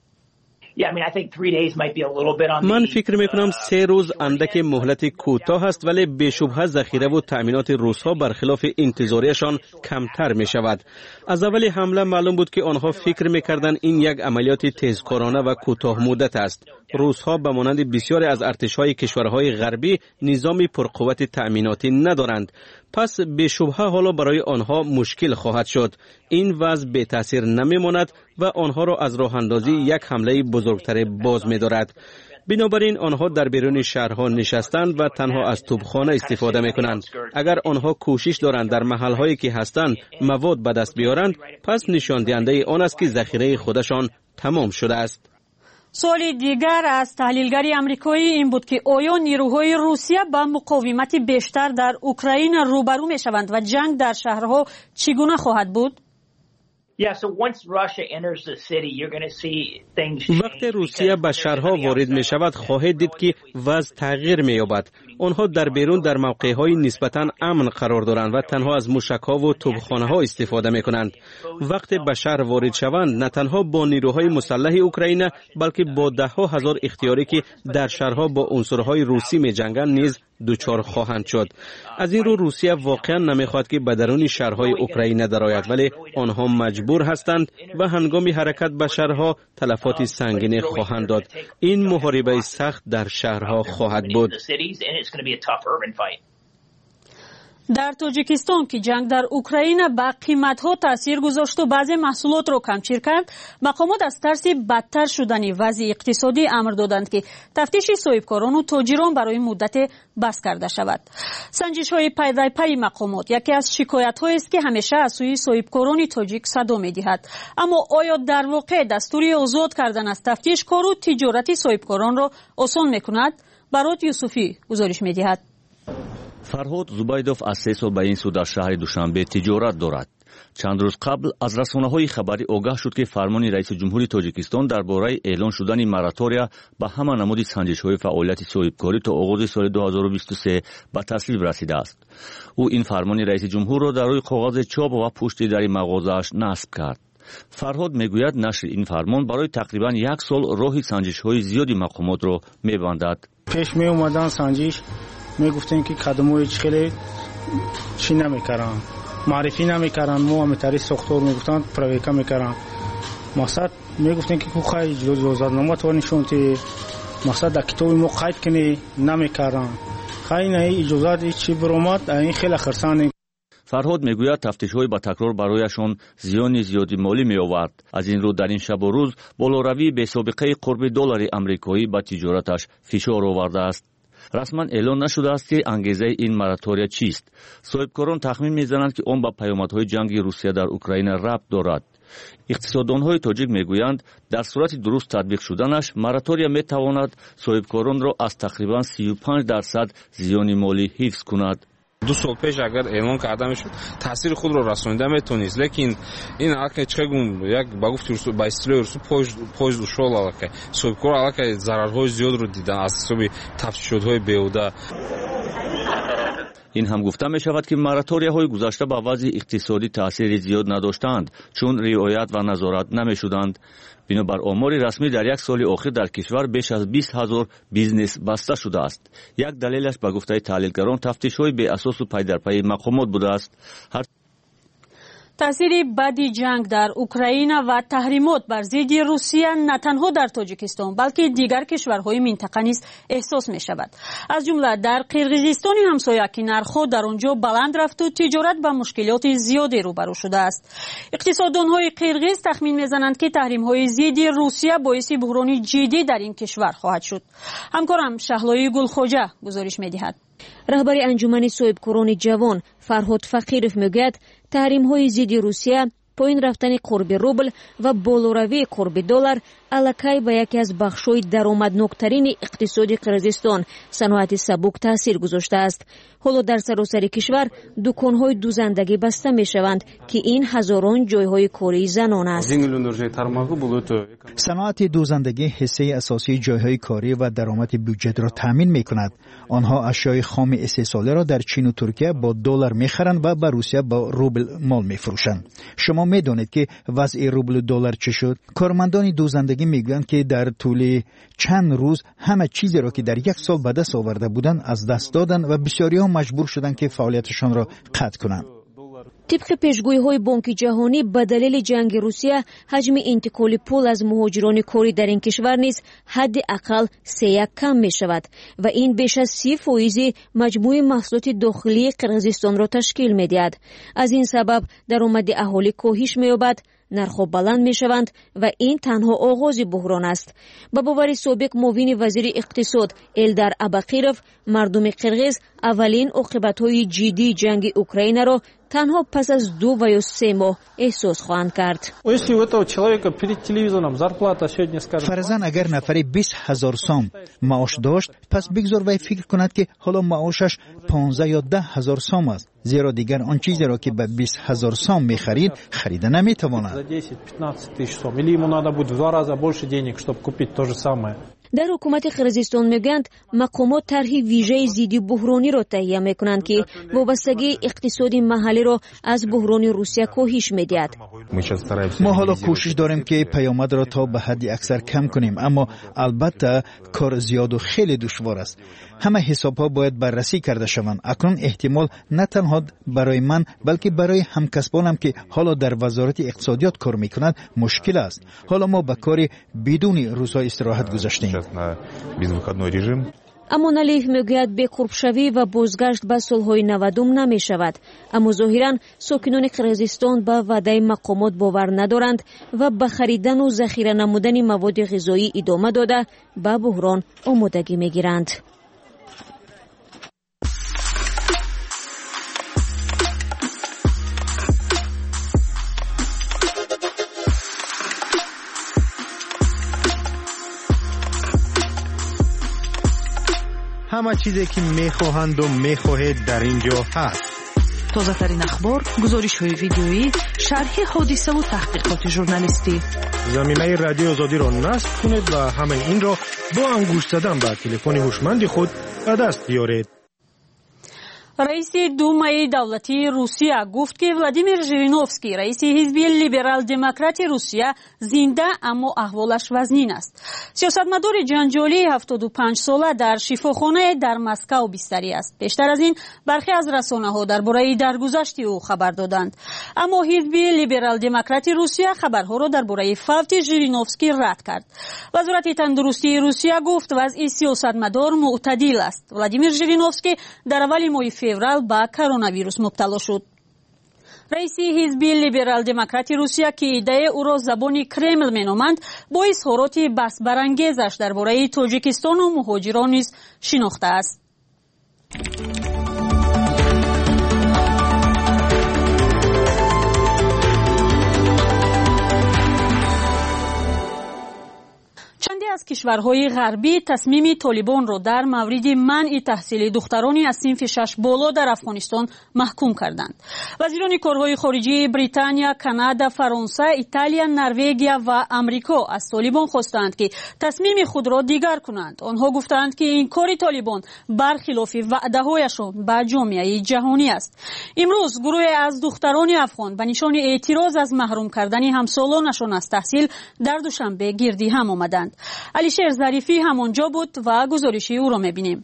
من فکر میکنم سه روز اندک مهلت کوتاه است، ولی بی‌شبهه ذخیره و تأمینات روس‌ها برخلاف انتظاریشان کمتر می شود. از اول حمله معلوم بود که آنها فکر میکردند این یک عملیات تیزکارانه و کوتاه مدت است. روس‌ها به مانند بسیاری از ارتش‌های کشورهای غربی نظامی پرقوت تأمیناتی ندارند. پس بی‌شبهه حالا برای آنها مشکل خواهد شد. این وضع بی تاثیر نمیماند و آنها را از راه اندازی یک حمله بزرگتر باز می‌دارد. بنابراین آنها در بیرون شهرها نشستند و تنها از توپخانه استفاده می‌کنند. اگر آنها کوشش دارند در محل‌هایی که هستند مواد به دست بیارند، پس نشان دهنده آن است که ذخیره خودشان تمام شده است. سوال دیگر از تحلیلگر آمریکایی این بود که آیا نیروهای روسیه با مقاومت بیشتر در اوکراین روبرو می‌شوند و جنگ در شهرها چگونه خواهد بود؟ وقتی روسیه به شهرها وارد می شود خواهید دید که وضع تغییر می یابد. آنها در بیرون در موقع های نسبتاً امن قرار دارند و تنها از موشک ها و توپخانه ها استفاده می کنند. وقتی به شهر وارد شوند نه تنها با نیروهای مسلح اوکراین بلکه با ده ها هزار اختیاری که در شهرها با عنصرهای روسی می جنگند نیز دچار خواهند شد. از این رو روسیه واقعا نمیخواد که به درون شهرهای اوکراین درآید، ولی آنها مجبور هستند و هنگام حرکت به شهرها تلفات سنگین خواهند داد. این محاربه سخت در شهرها خواهد بود. در تاجیکستان که جنگ در اوکراین با قیمت‌ها تاثیر گذاشت و بعضی محصولات را کمچیر کرد، مقامات از ترس بدتر شدن وضع اقتصادی امر دادند که تفتیش صاحبکاران و تاجران برای مدت بس کرده شود. سنجش‌های پی در پی مقامات یکی از شکایت‌هایی است که همیشه از سوی صاحبکاران تاجیک صدا می‌دهد. اما آیا در واقع دستوری آزاد کردن از تفتیش کار و تجارت صاحبکاران را آسان می‌کند؟ برات یوسفی گزارش می‌دهد. فرهاد زубайдов аз се сол ба ин су дар шаҳри душанбе тиҷорат дорад. чанд рӯз қабл аз расонаҳои хабарӣ огаҳ шуд ки фармони раиси ҷумҳури тоҷикистон дар бораи эълон шудани моратория ба ҳама намуди санҷишҳои фаъолияти соҳибкорӣ то оғози соли дуҳазору бисту се ба таслиб расидааст. ӯ ин фармони раиси ҷумҳурро дар рӯи коғази чоп ва пушти дари мағозааш насб кард. фарҳод мегӯяд нашри ин фармон барои тақрибан як сол роҳи санҷишҳои зиёди мақомотро мебандад. пеш меомадан санҷиш میگفتیم که خدمات خیلی چی نمیکردن، معرفی نمیکردن، مو هم تری ساختار میگفتن پرویکا میکردن. مقصد میگفتیم که خواهی اجازه نامه تو نشونتی، مقصد در کتابی ما قید کنی نمیکردن. خواهی نه اجازه چی برآمد این خیلی خرسانی. فرهاد میگوید تفتیش‌های با تکرار برایشان زیانی زیادی مالی میآورد. از این رو در این شب و روز بالاروی به سابقه قرب دلار آمریکایی با تجارتش فشار آورده است. расман эълон нашудааст ки ангезаи ин моратория чист. соҳибкорон тахмин мезананд ки он ба паёмадҳои ҷанги русия дар украина рабт дорад. иқтисоддонҳои тоҷик мегӯянд дар сурати дуруст татбиқ шуданаш моратория метавонад соҳибкоронро аз тақрибан сию панҷ дарсад зиёни молӣ ҳифз кунад. ду сол пеш агар эълон карда мешуд таъсири худро расонида метавонист, лекин ин аллакай чихегум як ба гуфти русу ба истилоҳи русу пойз ушол аллакай соҳибкор аллакай зарарҳои зиёдро дидан аз ҳисоби тафтишотҳои беҳуда. ин ҳам гуфта мешавад ки мораторияҳои гузашта ба вазъи иқтисодӣ таъсири зиёд надоштанд, чун риоят ва назорат намешуданд. бинобар омори расмӣ дар як соли охир дар кишвар беш аз бист ҳазор бизнес баста шудааст. як далелаш ба гуфтаи таҳлилгарон тафтишҳои беасосу пайдарпайи мақомот будааст. تاثیر بدی جنگ در اوکراین و تحریمات بر ضد روسیه نه تنها در تاجیکستان بلکه دیگر کشورهای منطقه نیز احساس می شود. از جمله در قرقیزستان همسایه که نرخ‌ها در آنجا بلند رفت و تجارت با مشکلات زیادی روبرو شده است. اقتصاددان‌های قرقیز تخمین می‌زنند که تحریم‌های ضد روسیه باعث بحران جدی در این کشور خواهد شد. همکارم شهلایی گلخوجه گزارش می‌دهد. رهبری انجمن صاحبکاران جوان فرهاد فقیرов میگوید تحریم‌های ضد روسیه، پایین رفتن قرب روبل و بالوروی قرب دلار الکی به یکی از بخش‌های درآمدناکترین اقتصاد قرقیزستان صنعت سبک تاثیر گذاشته است. حالا در سراسر کشور دکان‌های دوزندگی بسته می‌شوند که این هزاران جای‌های کاری زنان است. صنعت دوزندگی حصه اساسی جای‌های کاری و درآمد بودجه را تامین می‌کند. آنها اشیاء خام استحصالی را در چین و ترکیه با دلار می‌خرند و به روسیه با روبل مال می‌فروشند. شما می‌دانید که وضع روبل و دلار چه شد؟ کارمندان دوزندگی میگویند که در طول چند روز همه چیزی را که در یک سال به دست آورده بودند از دست دادند و بسیاری ها مجبور شدند که فعالیتشان را قطع کنند. طبق پیشگویی‌های بانک جهانی به دلیل جنگ روسیه حجم انتقال پول از مهاجران کاری در این کشور نیز حداقل سه یک کم می شود و این بیش از سی فیصد مجموع محصولات داخلی قرقیزستان را تشکیل می دهد. از این سبب درآمد اهالی کاهش می یابد، نرخ‌ها بلند می‌شوند و این تنها آغاز بحران است. با باور سابق معاون وزیر اقتصاد الدار اباقیرov مردم قرقیز اولین عاقبت‌های جدی جنگ اوکراین را تنها پس از دو و یا سه ماه احساس خواهند کرد. فرضاً اگر نفری بیست هزار سام معاش داشت، پس بگذار وی فکر کند که حالا معاشش پانزده یا ده هزار سام است، زیرا دیگر آن چیزی را که به بیست هزار سام می خرید خریده نمی تواند. در حکومت قرقیزستان میگویند مقامات طرح ویژه ضد بحرانی را تهیه میکنند که وابستگی اقتصادی محلی را از بحران روسیه کاهش میدهد. ما حالا کوشش داریم که پیامد را تا به حد اکثر کم کنیم، اما البته کار زیاد و خیلی دشوار است. همه حسابها باید بررسی کرده شوند. اکنون احتمال نه تنها برای من بلکه برای همکسبانم که حالا در وزارت اقتصادیات کار میکنند مشکل است. حالا ما به کار بدون روزهای استراحت گذاشتیم. اما نلیف میگوید به قربشوی و بازگشت به سالهای نودم نمی شود. اما ظاهرا ساکنان قرقیزستان به وعده مقامات باور ندارند و به خریدن و ذخیره نمودن مواد غذایی ادامه داده به بحران آمادگی میگیرند. همه چیزی که میخواهند و میخواهید در اینجا هست. تازه ترین اخبار، گزارش های ویدیویی، شرح حادثه و تحقیقات ژورنالیستی. زمینه رادیو آزادی را نصب کنید و همه این را با انگشت زدن به تلفن هوشمند خود به دست بیارید. رئیس دومای دولتی روسیه گفت که ولادیمیر ژیرینوفسکی رئیس حزب لیبرال دموکرات روسیه زنده اما احوالش وزنین است. سیاستمدار جنجالی هفتاد و پنج ساله در شفاخانه در مسکو بستری است. بیشتر از این برخی از رسانه‌ها درباره درگذشت او خبر دادند. اما حزب لیبرال دموکرات روسیه خبرها را درباره فوت ژیرینوفسکی رد کرد. وزارت تندرستی روسیه گفت وضع سیاستمدار معتدل است. ولادیمیر ژیرینوفسکی در اول ماه فوریه با کرونا ویروس مبتلا شد. رئیس حزب لیبرال دموکرات روسیه که ایده او را زبان کرمل مینامند با اظهارات بحث برانگیزش درباره تاجیکستان و مهاجران نیز شناخته است. چندی از کشورهای غربی تصمیم طالبان را در مورد منع تحصیل دخترانی از صنف شش بالا در افغانستان محکوم کردند. وزیران کارهای خارجه بریتانیا، کانادا، فرانسه، ایتالیا، نروژ و آمریکا از طالبان خواستند که تصمیم خود را دیگر کنند. آنها گفتند که این کار طالبان برخلاف وعده‌هایشان به جامعه جهانی است. امروز گروه از دختران افغان به نشان اعتراض از محروم کردن همسالانشان از تحصیل در دوشنبه گردی هم آمدند. علیشیر ظریفی همانجا بود و گزارشی او را می‌بینیم.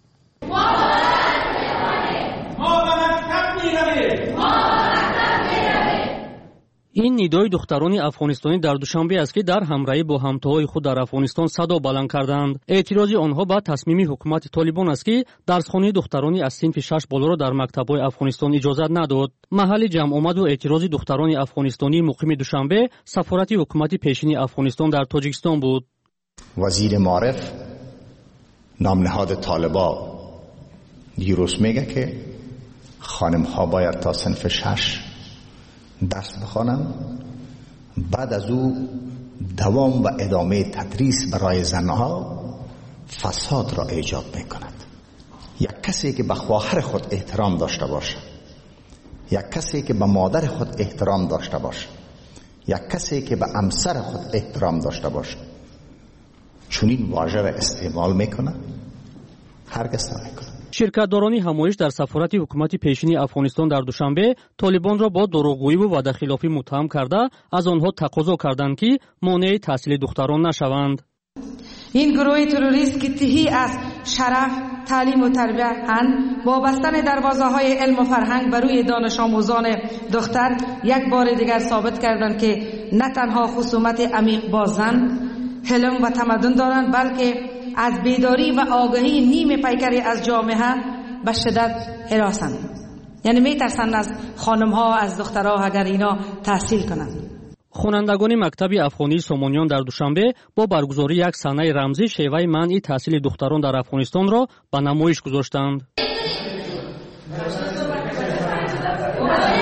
این ندای دختران افغانستانی در دوشنبه است که در همراهی با همتاهای خود در افغانستان صدا بلند کردند. اعتراض آنها به تصمیم حکومت طالبان است که درسخوانی دخترانی از صنف شش بالا را در مکتب‌های افغانستان اجازه نداد. محل جمع آمد و اعتراض دختران افغانستانی مقیم دوشنبه سفارت حکومت پیشین افغانستان در تاجیکستان بود. وزیر معارف نام نهاد طالبا دیروز میگه که خانم ها باید تا صنف شش درس بخوانند، بعد از او دوام و ادامه تدریس برای زنها فساد را ایجاد میکند. یک کسی که به خواهر خود احترام داشته باشه، یک کسی که به مادر خود احترام داشته باشه، یک کسی که به همسر خود احترام داشته باشه چون این واژه را استعمال میکنه، هرگز نمیکنه. شرکتداران همایش در سفارت حکومت پیشین افغانستان در دوشنبه طالبان را با دروغگویی و وعده‌خلافی متهم کرده از آنها تقاضا کردند که مانع تحصیل دختران نشوند. این گروه تروریست که تهی از شرف، تعلیم و تربیت با بستن دروازه‌های علم و فرهنگ بر روی دانش آموزان دختر یک بار دیگر ثابت کردند که نه تنها خصومت عمیق با زن، حلم و تمدن دارند، بلکه از بیداری و آگاهی نیمه پیکری از جامعه به شدت هراسند. یعنی میترسند از خانم‌ها، از دخترها اگر اینا تحصیل کنند. خوانندگان مکتب افغانی سامانیان در دوشنبه با برگزاری یک صحنه رمزی شیوه منع تحصیل دختران در افغانستان را به نمایش گذاشتند.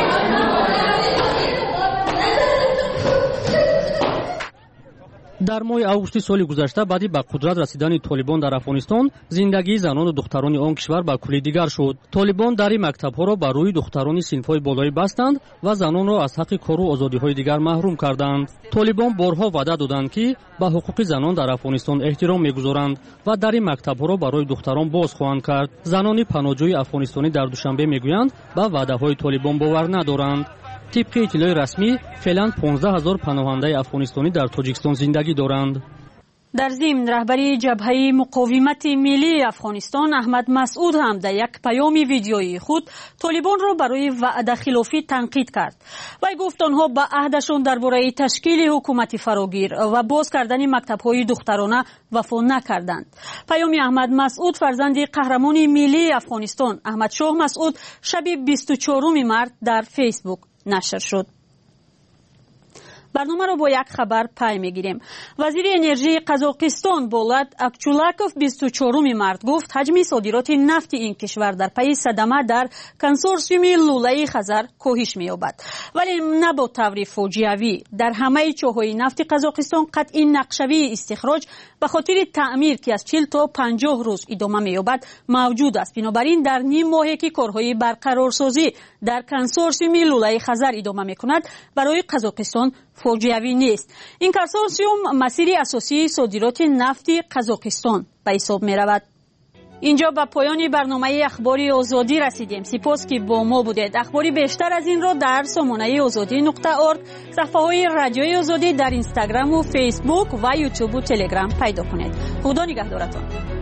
дар моҳи августи соли гузашта баъди ба қудрат расидани толибон дар афғонистон зиндагии занону духтарони он кишвар ба кулли дигар шуд. Толибон дари мактабҳоро ба рӯи духтарони синфҳои болоӣ бастанд ва занонро аз ҳаққи кору озодиҳои дигар маҳрум карданд. Толибон борҳо ваъда доданд ки ба ҳуқуқи занон дар афғонистон эҳтиром мегузоранд ва дари мактабҳоро барои духтарон боз хоҳанд кард. Занони паноҳҷӯи афғонистонӣ дар душанбе мегӯянд ба ваъдаҳои толибон бовар надоранд. طبق اطلاع رسمی فعلا پانزده هزار پناهنده افغانستانی در تاجیکستان زندگی دارند. در ضمن رهبری جبهه مقاومت ملی افغانستان احمد مسعود هم در یک پیام ویدیویی خود طالبان را برای وعده خلافی تنقید کرد. وی گفت آنها به عهدشان درباره تشکیل حکومت فراگیر و باز کردن مکتب‌های دخترانه وفا نکردند. پیام احمد مسعود فرزند قهرمان ملی افغانستان احمد شاه مسعود شب بیست و چهارم مارس در فیسبوک نشر شد. برنامه را با یک خبر پای میگیریم. وزیر انرژی قزاقستان بولات اکچولاکوف بیست و چهارم مارس گفت حجم صادرات نفت این کشور در پی صدمه در کنسورسیوم لوله خزر کاهش می‌یابد، ولی نه با طور فاجعه‌ای. در همه چاه‌های نفت قزاقستان قطع نقشه‌ای استخراج به خاطر تعمیر که از چهل تا پنجاه روز ادامه می‌یابد موجود است. بنابراین در نیم ماهی که کارهای برقرارسازی در کنسورسیوم لوله خزر ادامه می‌کند برای قزاقستان فاجعه‌ای نیست. این کنسورسیوم مسیر اساسی صادرات نفت قزاقستان به حساب می‌رود. اینجا به پایان برنامه اخباری آزادی رسیدیم. سپاس که با ما بودید. اخباری بیشتر از این را در سامانه آزادی نقطه اورگ، صفحه‌های رادیوی آزادی در اینستاگرام و فیسبوک و یوتیوب و تلگرام پیدا کنید. خدا نگهدارتان.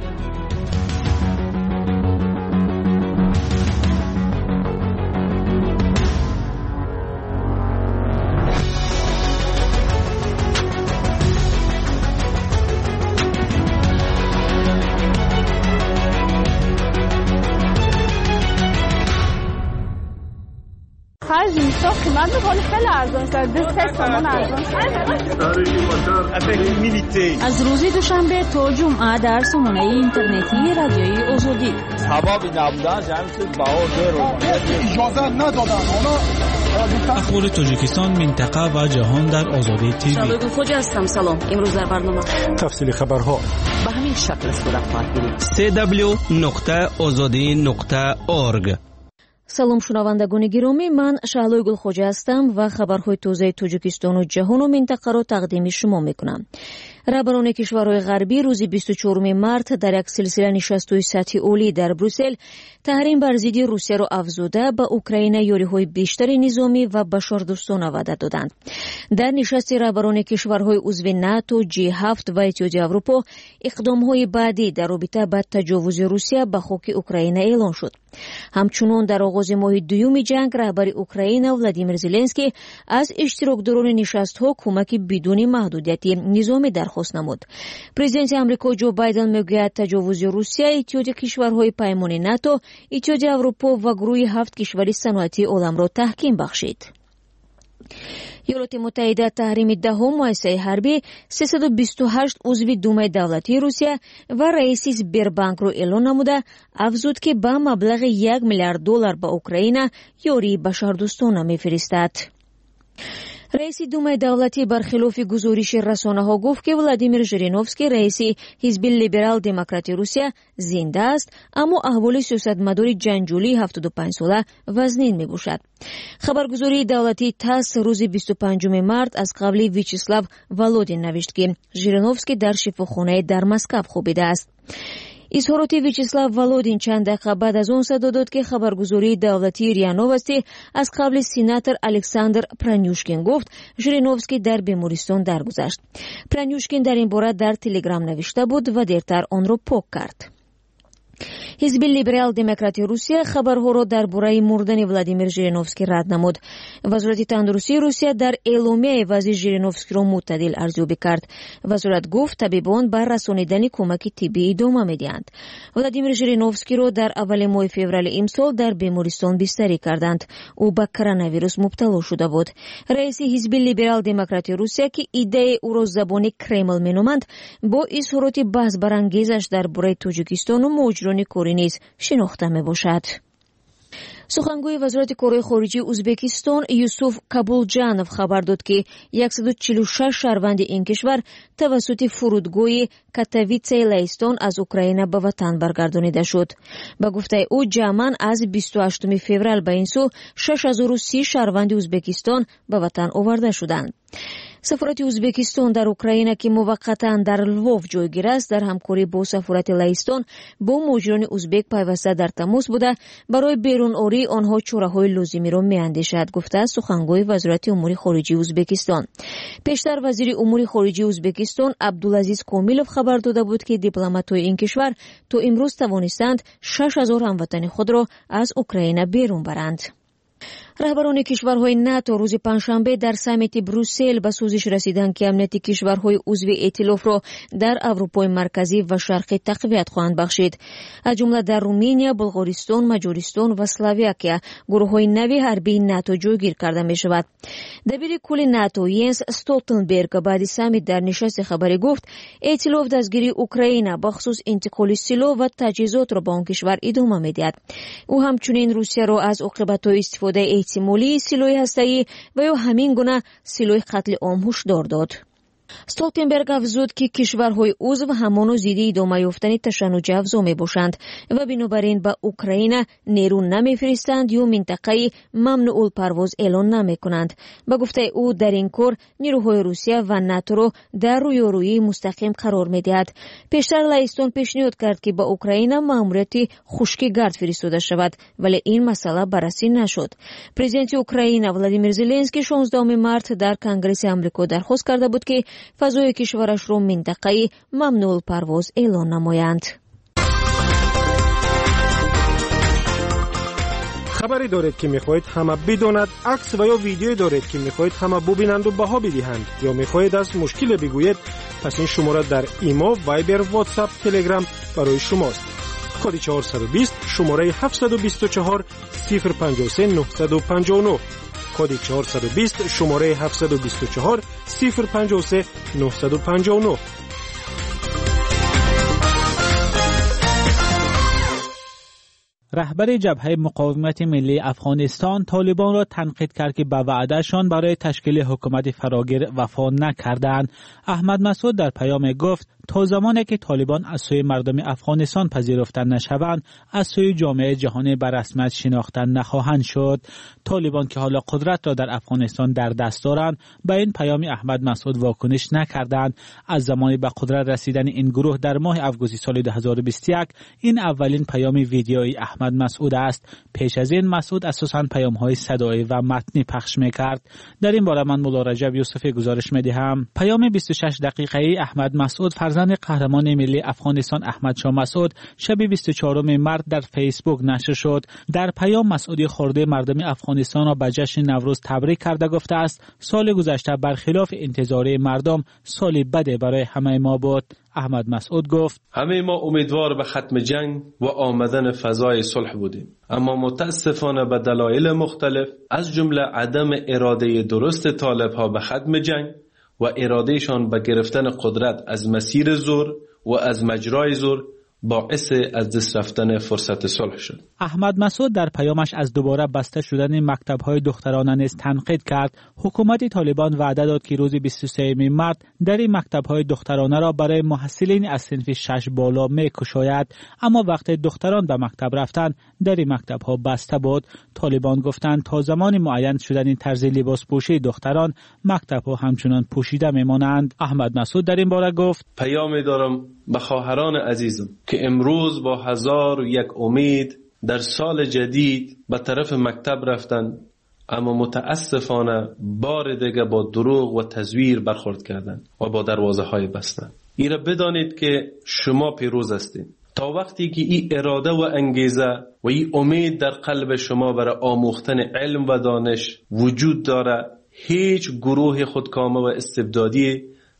اینجا قیمت خیلی خیلی ارزان است. دو سه تومان ارزان است. از روز دوشنبه تا جمعه در سامانه اینترنتی رادیوی آزادی. سبب نبودن جمعیت بها زیرو اجازه ندادن. اخبار تاجیکستان، منطقه و جهان در آزادی تیوی. شالوی خوجا هستم. سلام. امروز در برنامه تفصیل خبرها به همین شکل صورت خواهد گرفت. سه دبلیو نقطه آزادی نقطه اورگ. салом шунавандагони гиромӣ, ман шаҳлои гулхоҷа ҳастам ва хабарҳои тозаи тоҷикистону ҷаҳону минтақаро тақдими шумо мекунам. раҳбарони кишварҳои ғарбӣ рӯзи бисту чорум март дар як силсила нишастҳои сатҳи олӣ дар Брюссел таҳрим бар зидди Русияро афзуда ба Украина ёриҳои бештари низомӣ ва башордӯстона ваъда доданд. дар нишасти раҳбарони кишварҳои узви НАТО, ҷи ҳафт ва Иттиҳоди Аврупо иқдомҳои баъдӣ дар робита ба таҷовузи Русия ба хоки Украина эълон шуд. ҳамчунон дар оғози моҳи дуюми ҷанг раҳбари Украина Владимир Зеленский аз иштирокдорони нишастҳо кӯмаки бидуни маҳдудияти низомӣ дархост намуд. президенти амрико Ҷо Байден мегӯяд таҷовузи Русия иттиҳоди кишварҳои паймони НАТО, Иттиҳоди Аврупо ва гурӯҳи ҳафт кишвари саноатии оламро таҳким бахшид. ёлоти муттаҳида таҳрими даҳум муассисаи ҳарбӣ сесаду бисту ҳашт узви думаи давлатии Русия ва раиси Сбербанкро эълон намуда афзуд ки ба маблағи як миллиард доллар ба Украина ёрии башардӯстона мефиристад. раиси думаи давлатӣ бархилофи гузориши расонаҳо гуфт ки Владимир Жириновский, раиси ҳизби либерал-демократи Русия, зинда аст, аммо аҳволи сиёсатмадори ҷанҷолии ҳафтоду панҷсола вазнин мебошад. хабаргузории давлатии ТАСС рӯзи бисту панҷум март аз қабли Вячеслав Володин навишт ки Жириновский дар шифохонаи дар Москав хобидааст. изҳороти Вячеслав Володин чанд дақиқа баъд аз он садо дод ки хабаргузории давлатии РИА Новости аз қабли сенатор Александр Пранюшкин гуфт Жириновский дар бемористон даргузашт. Пранюшкин дар ин бора дар Телеграм навишта буд ва дертар онро пок кард. ҳизби либерал-демократи Русия хабарҳоро дар бораи мурдани Владимир Жириновский рад намуд. вазорати тандурустии Русия дар эъломияи вазъи Жириновскийро муътадил арзёбӣ кард. вазорат гуфт табибон ба расонидани кӯмаки тиббӣ идома медиҳанд. Владимир Жириновскийро дар аввали моҳи феврали имсол дар бемористон бистарӣ карданд. ӯ ба коронавирус мубтало шуда буд. раиси ҳизби либерал-демократи Русия ки идеяи ӯро забони Кремл меноманд, бо изҳороти баҳсбарангезаш дар бораи Тоҷикистону муҳоҷирони корӣ низ шинохта мебошад. сухангӯи вазорати корҳои хориҷии ӯзбекистон Юсуф Кабулҷанов хабар дод ки яксаду чилу шаш шаҳрванди ин кишвар тавассути фурудгоҳи Катовицаи Лаҳистон аз Украина ба ватан баргардонида шуд. ба гуфтаи ӯ ҷамъан аз бисту ҳаштуми феврал ба ин сӯ шаш ҳазору си шаҳрванди Ӯзбекистон ба ватан оварда шуданд. сафорати Ӯзбекистон дар Украина ки муваққатан дар Лвов ҷойгир аст, дар ҳамкорӣ бо сафорати Лаҳистон бо муҳоҷирони узбек пайваста дар тамос буда барои берунории онҳо чораҳои лозимиро меандешад, гуфтааст сухангӯи вазорати умури хориҷии Ӯзбекистон. пештар вазири умури хориҷии Ӯзбекистон Абдулазиз Комилов хабар дода буд ки дипломатҳои ин кишвар то имрӯз тавонистанд шаш ҳазор ҳамватани худро аз Украина берун баранд. раҳбарони кишварҳои НАТО рӯзи панҷшанбе дар саммити Брюссел ба сӯзиш расиданд ки амнияти кишварҳои узви эътилофро дар Аврупои марказӣ ва шарқӣ тақвият хоҳанд бахшид. аз ҷумла дар Румыния, Булғористон, Маҷористон ва Словакия гурӯҳҳои нави ҳарбии НАТО ҷойгир карда мешавад. дабири кулли НАТО Йенс Столтенберг баъди саммит дар нишасти хабарӣ гуфт, эътилоф дастгирии Украина бахусус интиқоли силоҳ ва таҷҳизотро ба он кишвар идома медиҳад. ӯ ҳамчунин Русияро аз оқибатҳои истифодаи эҳтимолии силоҳи ҳастаӣ ва ё ҳамин гуна силоҳи қатли ом ҳушдор дод. Столтенберг афзуд ки кишварҳои узв ҳамоно зидди идома ёфтани ташаннуҷи афзо мебошанд ва бинобар ин ба Украина нерӯ намефиристанд ё минтақаи мамнуъулпарвоз эълон намекунанд. ба гуфтаи ӯ дар ин кор нирӯҳои Русия ва НАТОро дар рӯёрӯии мустақим қарор медиҳад. пештар Лаҳистон пешниҳод кард ки ба Украина маъмурияти хушки гард фиристода шавад, вале ин масъала баррасӣ нашуд. президенти Украина Владимир Зеленский шонздаҳуми март дар Конгресси Амрико дархост карда буд ки фазои кишварашро минтақаи мамнуъулпарвоз эълон намоянд. хабаре доред ки мехоҳед ҳама бидонад, акс ва ё видеое доред ки мехоҳед ҳама бубинанду баҳо бидиҳанд ё мехоҳед аз мушкиле бигӯед, пас ин шумора дар имо, вайбер, вотсап, телеграм барои шумост. коди чаҳорсаду бист шумораи ҳафтсаду бисту чаҳор сифр панҷоҳ се нуҳсаду панҷоҳ нӯҳ коди чаҳорсаду бист шумораи ҳафтсаду бисту чаҳор сифр панҷоҳ се нуҳсаду панҷоҳ нӯҳ. رهبر جبهه مقاومت ملی افغانستان طالبان را تنقید کرد که به وعدهشان برای تشکیل حکومت فراگیر وفا نکردند. احمد مسعود در پیام گفت تا زمانی که طالبان از سوی مردم افغانستان پذیرفته نشوند، از سوی جامعه جهانی به رسمیت شناخته نخواهند شد. طالبان که حالا قدرت را در افغانستان در دست دارند، به این پیام احمد مسعود واکنش نکردند. از زمانی به قدرت رسیدن این گروه در ماه آگوست سال دو هزار و بیست و یک، این اولین پیام ویدیویی احمد مسعود است. پیش از این مسعود اساساً پیام‌های صدایی و متنی پخش می‌کرد. در این باره من مولا رجب یوسفی گزارش می‌دهم. پیام بیست و شش دقیقه‌ای احمد مسعود فرزند قهرمان ملی افغانستان احمد شاه مسعود شب بیست و چهارم مارس در فیسبوک نشر شد. در پیام مسعودی خورده مردم افغانستان را به جشن نوروز تبریک کرده گفته است سال گذشته برخلاف انتظار مردم سالی بد برای همه ما بود. احمد مسعود گفت همه ما امیدوار به ختم جنگ و آمدن فضای صلح بودیم، اما متاسفانه به دلایل مختلف از جمله عدم اراده درست طالب‌ها به ختم جنگ و ارادهشان به گرفتن قدرت از مسیر زور و از مجرای زور باعث از دست رفتن فرصت صلح شد. احمد مسعود در پیامش از دوباره بسته شدن مکتب‌های دخترانه نیز تنقید کرد. حکومت طالبان وعده داد که روز بیست و سوم مارس در این مکتب‌های دخترانه را برای محصلین از صنف شش بالا می‌گشاید، اما وقتی دختران به مکتب رفتند در این مکتب‌ها بسته بود. طالبان گفتند تا زمان معین شدن این طرز لباس پوشی دختران، مکتب‌ها همچنان پوشیده می‌مانند. احمد مسعود در این باره گفت پیامی دارم به خواهران عزیزم که امروز با هزار و یک امید در سال جدید به طرف مکتب رفتند، اما متاسفانه بار دیگه با دروغ و تزویر برخورد کردند و با دروازه های بستند. ایره بدانید که شما پیروز هستید. تا وقتی که این اراده و انگیزه و این امید در قلب شما برای آموختن علم و دانش وجود داره، هیچ گروه خودکامه و استبدادی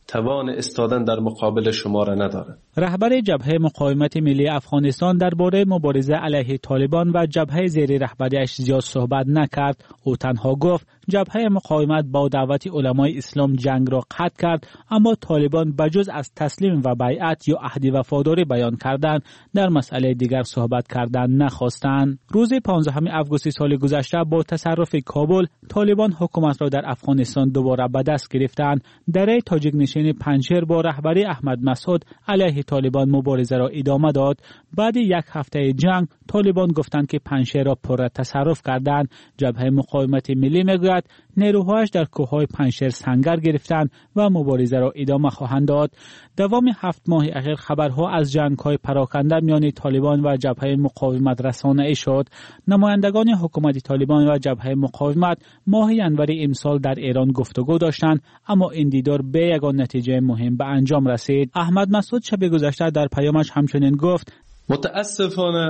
توان استادن در مقابل شما را ندارد. رهبر جبهه مقاومت ملی افغانستان درباره مبارزه علیه طالبان و جبهه زیر رهبریش زیاد صحبت نکرد. او تنها گفت جبهه مقاومت با دعوت علمای اسلام جنگ را قطع کرد، اما طالبان بجز از تسلیم و بیعت یا عهد وفاداری بیان کردن در مسئله دیگر صحبت کردن نخواستند. روز پانزدهم آگوست سال گذشته با تصرف کابل طالبان حکومت را در افغانستان دوباره به دست گرفتند. دره تاجیک نشین پنجشیر با رهبری احمد مسعود علیه طالبان مبارزه را ادامه داد. بعد یک هفته جنگ طالبان گفتند که پنجشیر را پر تصرف کردند. جبهه مقاومت ملی میگوید نیروهایش در کوههای پنجشیر سنگر گرفتند و مبارزه را ادامه خواهند داد. دوام هفت ماه اخیر خبرها از جنگ‌های پراکنده میان طالبان و جبهه مقاومت رسانه‌ای شد. نمایندگان حکومت طالبان و جبهه مقاومت ماه ژانویه امسال در ایران گفتگو داشتند، اما این دیدار به یگان نتیجه مهم به انجام رسید. احمد مسعود شب گذشته در پیامش همچنین گفت متاسفانه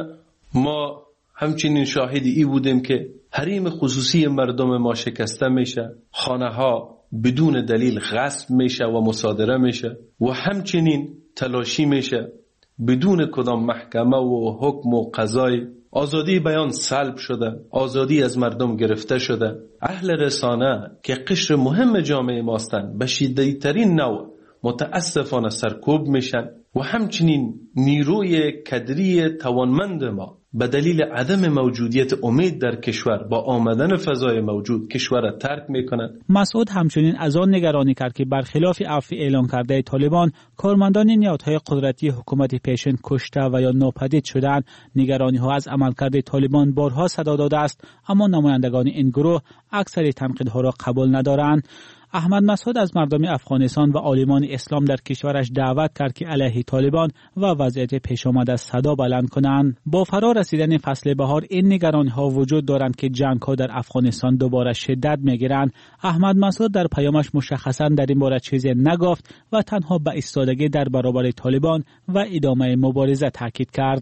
ما همچنین شاهدی ای بودیم که حریم خصوصی مردم ما شکسته میشه، خانه ها بدون دلیل غصب میشه و مصادره میشه و همچنین تلاشی میشه بدون کدام محکمه و حکم و قضای. آزادی بیان سلب شده، آزادی از مردم گرفته شده. اهل رسانه که قشر مهم جامعه ماستن به شدیدترین نوع متاسفانه سرکوب میشن و همچنین نیروی کدری توانمند ما به دلیل عدم موجودیت امید در کشور با آمدن فضای موجود کشور را ترک میکنند. مسعود همچنین از آن نگرانی کرد که برخلاف عفو اعلان کرده طالبان کارمندان نهادهای قدرتی حکومت پیشین کشته و یا ناپدید شدند. نگرانی ها از عملکرد طالبان بارها صدا داده است، اما نمایندگان این گروه اکثر تنقیدها را قبول ندارند. احمد مسعود از مردم افغانستان و عالمان اسلام در کشورش دعوت کرد که علیه طالبان و وضعیت پیش آمده صدا بلند کنند. با فرا رسیدن فصل بهار این نگرانی ها وجود دارند که جنگ ها در افغانستان دوباره شدت میگیرند. احمد مسعود در پیامش مشخصا در این باره چیزی نگفت و تنها به ایستادگی در برابر طالبان و ادامه مبارزه تاکید کرد.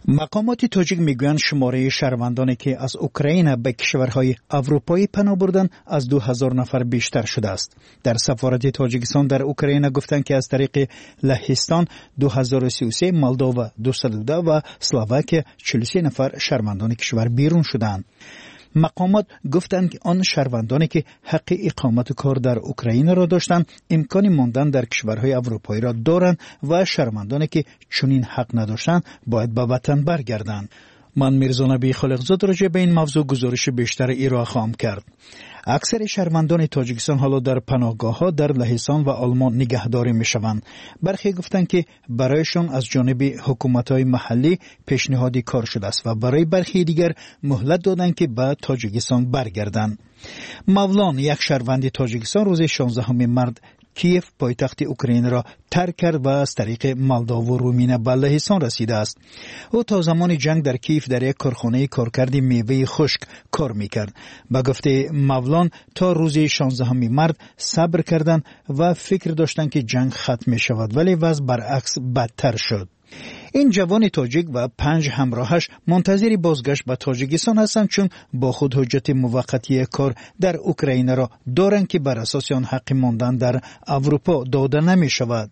مقامات تاجیک میگویند شماره شهروندانی که از اوکراین به کشورهای اروپایی پناه بردند از دو هزار نفر بیشتر شده است. در سفارت تاجیکستان در اوکراین گفتند که از طریق لهستان دو هزار و سی و سه، مولداوا دویست و دو و اسلواکیه چهل و سه نفر شهروندان کشور بیرون شدند. مقامات گفتند که آن شهروندانی که حق اقامت کار در اوکراین را داشتند امکان ماندن در کشورهای اروپایی را دارند و شهروندانی که چنین حق نداشتند باید به وطن برگردند. من میرزا نبی خالقزاد راجع به این موضوع گزارش بیشتر ارائه خواهم کرد. اکثر شهروندان تاجیکستان حالا در پناهگاه‌ها در لهستان و آلمان نگهداری می‌شوند. برخی گفتند که برایشان از جانب حکومت‌های محلی پیشنهادی کار شده است و برای برخی دیگر مهلت دادند که به تاجیکستان برگردند. مولان، یک شهروند تاجیکستان، روز شانزدهم مارس کیف پایتخت اوکراین را ترک کرد و از طریق مولداوا و رومینه به لهستان رسیده است. او تا زمان جنگ در کیف در یک کارخانه کارکرد میوه خشک کار میکرد. به گفته مولان تا روز شانزدهم مارس صبر کردند و فکر داشتند که جنگ ختم می شود، ولی وضع برعکس بدتر شد. این جوان تاجیک و پنج همراهش منتظر بازگشت به تاجیکستان هستند، چون با خود حجت موقتی کار در اوکراین را دارند که بر اساس آن حق ماندن در اروپا داده نمی شود.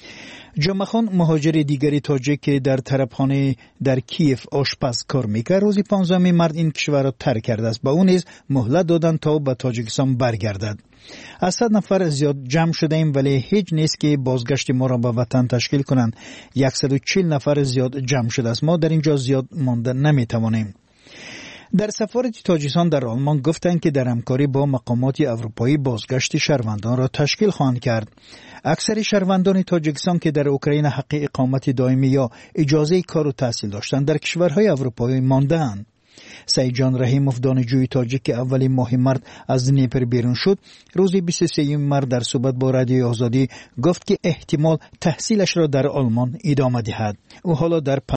جمعخان، مهاجر دیگری تاجیک که در طربخانه در کیف آشپز کار میکرد، روز پانزدهم مارس این کشور را ترک کرده است. با او نیز مهلت دادند تا به تاجیکستان برگردد. از صد نفر زیاد جمع شده ایم، ولی هیچ نیست که بازگشت ما را به وطن تشکیل کنند. صد و چهل نفر زیاد جمع شده است. ما در اینجا زیاد مانده نمیتوانیم. در سفارت تاجیکستان در آلمان گفتند که در همکاری با مقامات اروپایی بازگشت شهروندان را تشکیل خواهند کرد. اکثر شهروندان تاجیکستان که در اوکراین حق اقامت دائمی یا اجازه کار و تحصیل داشتند در کشورهای اروپایی مانده‌اند. سعید جان رحیموف، دانشجوی تاجیک که اولی ماه مارس از دنیپر بیرون شد، روز بیست و سوم مارس در صحبت با رادیوی آزادی گفت که احتمال تحصیلش را در آلمان ادامه دهد. او حالا در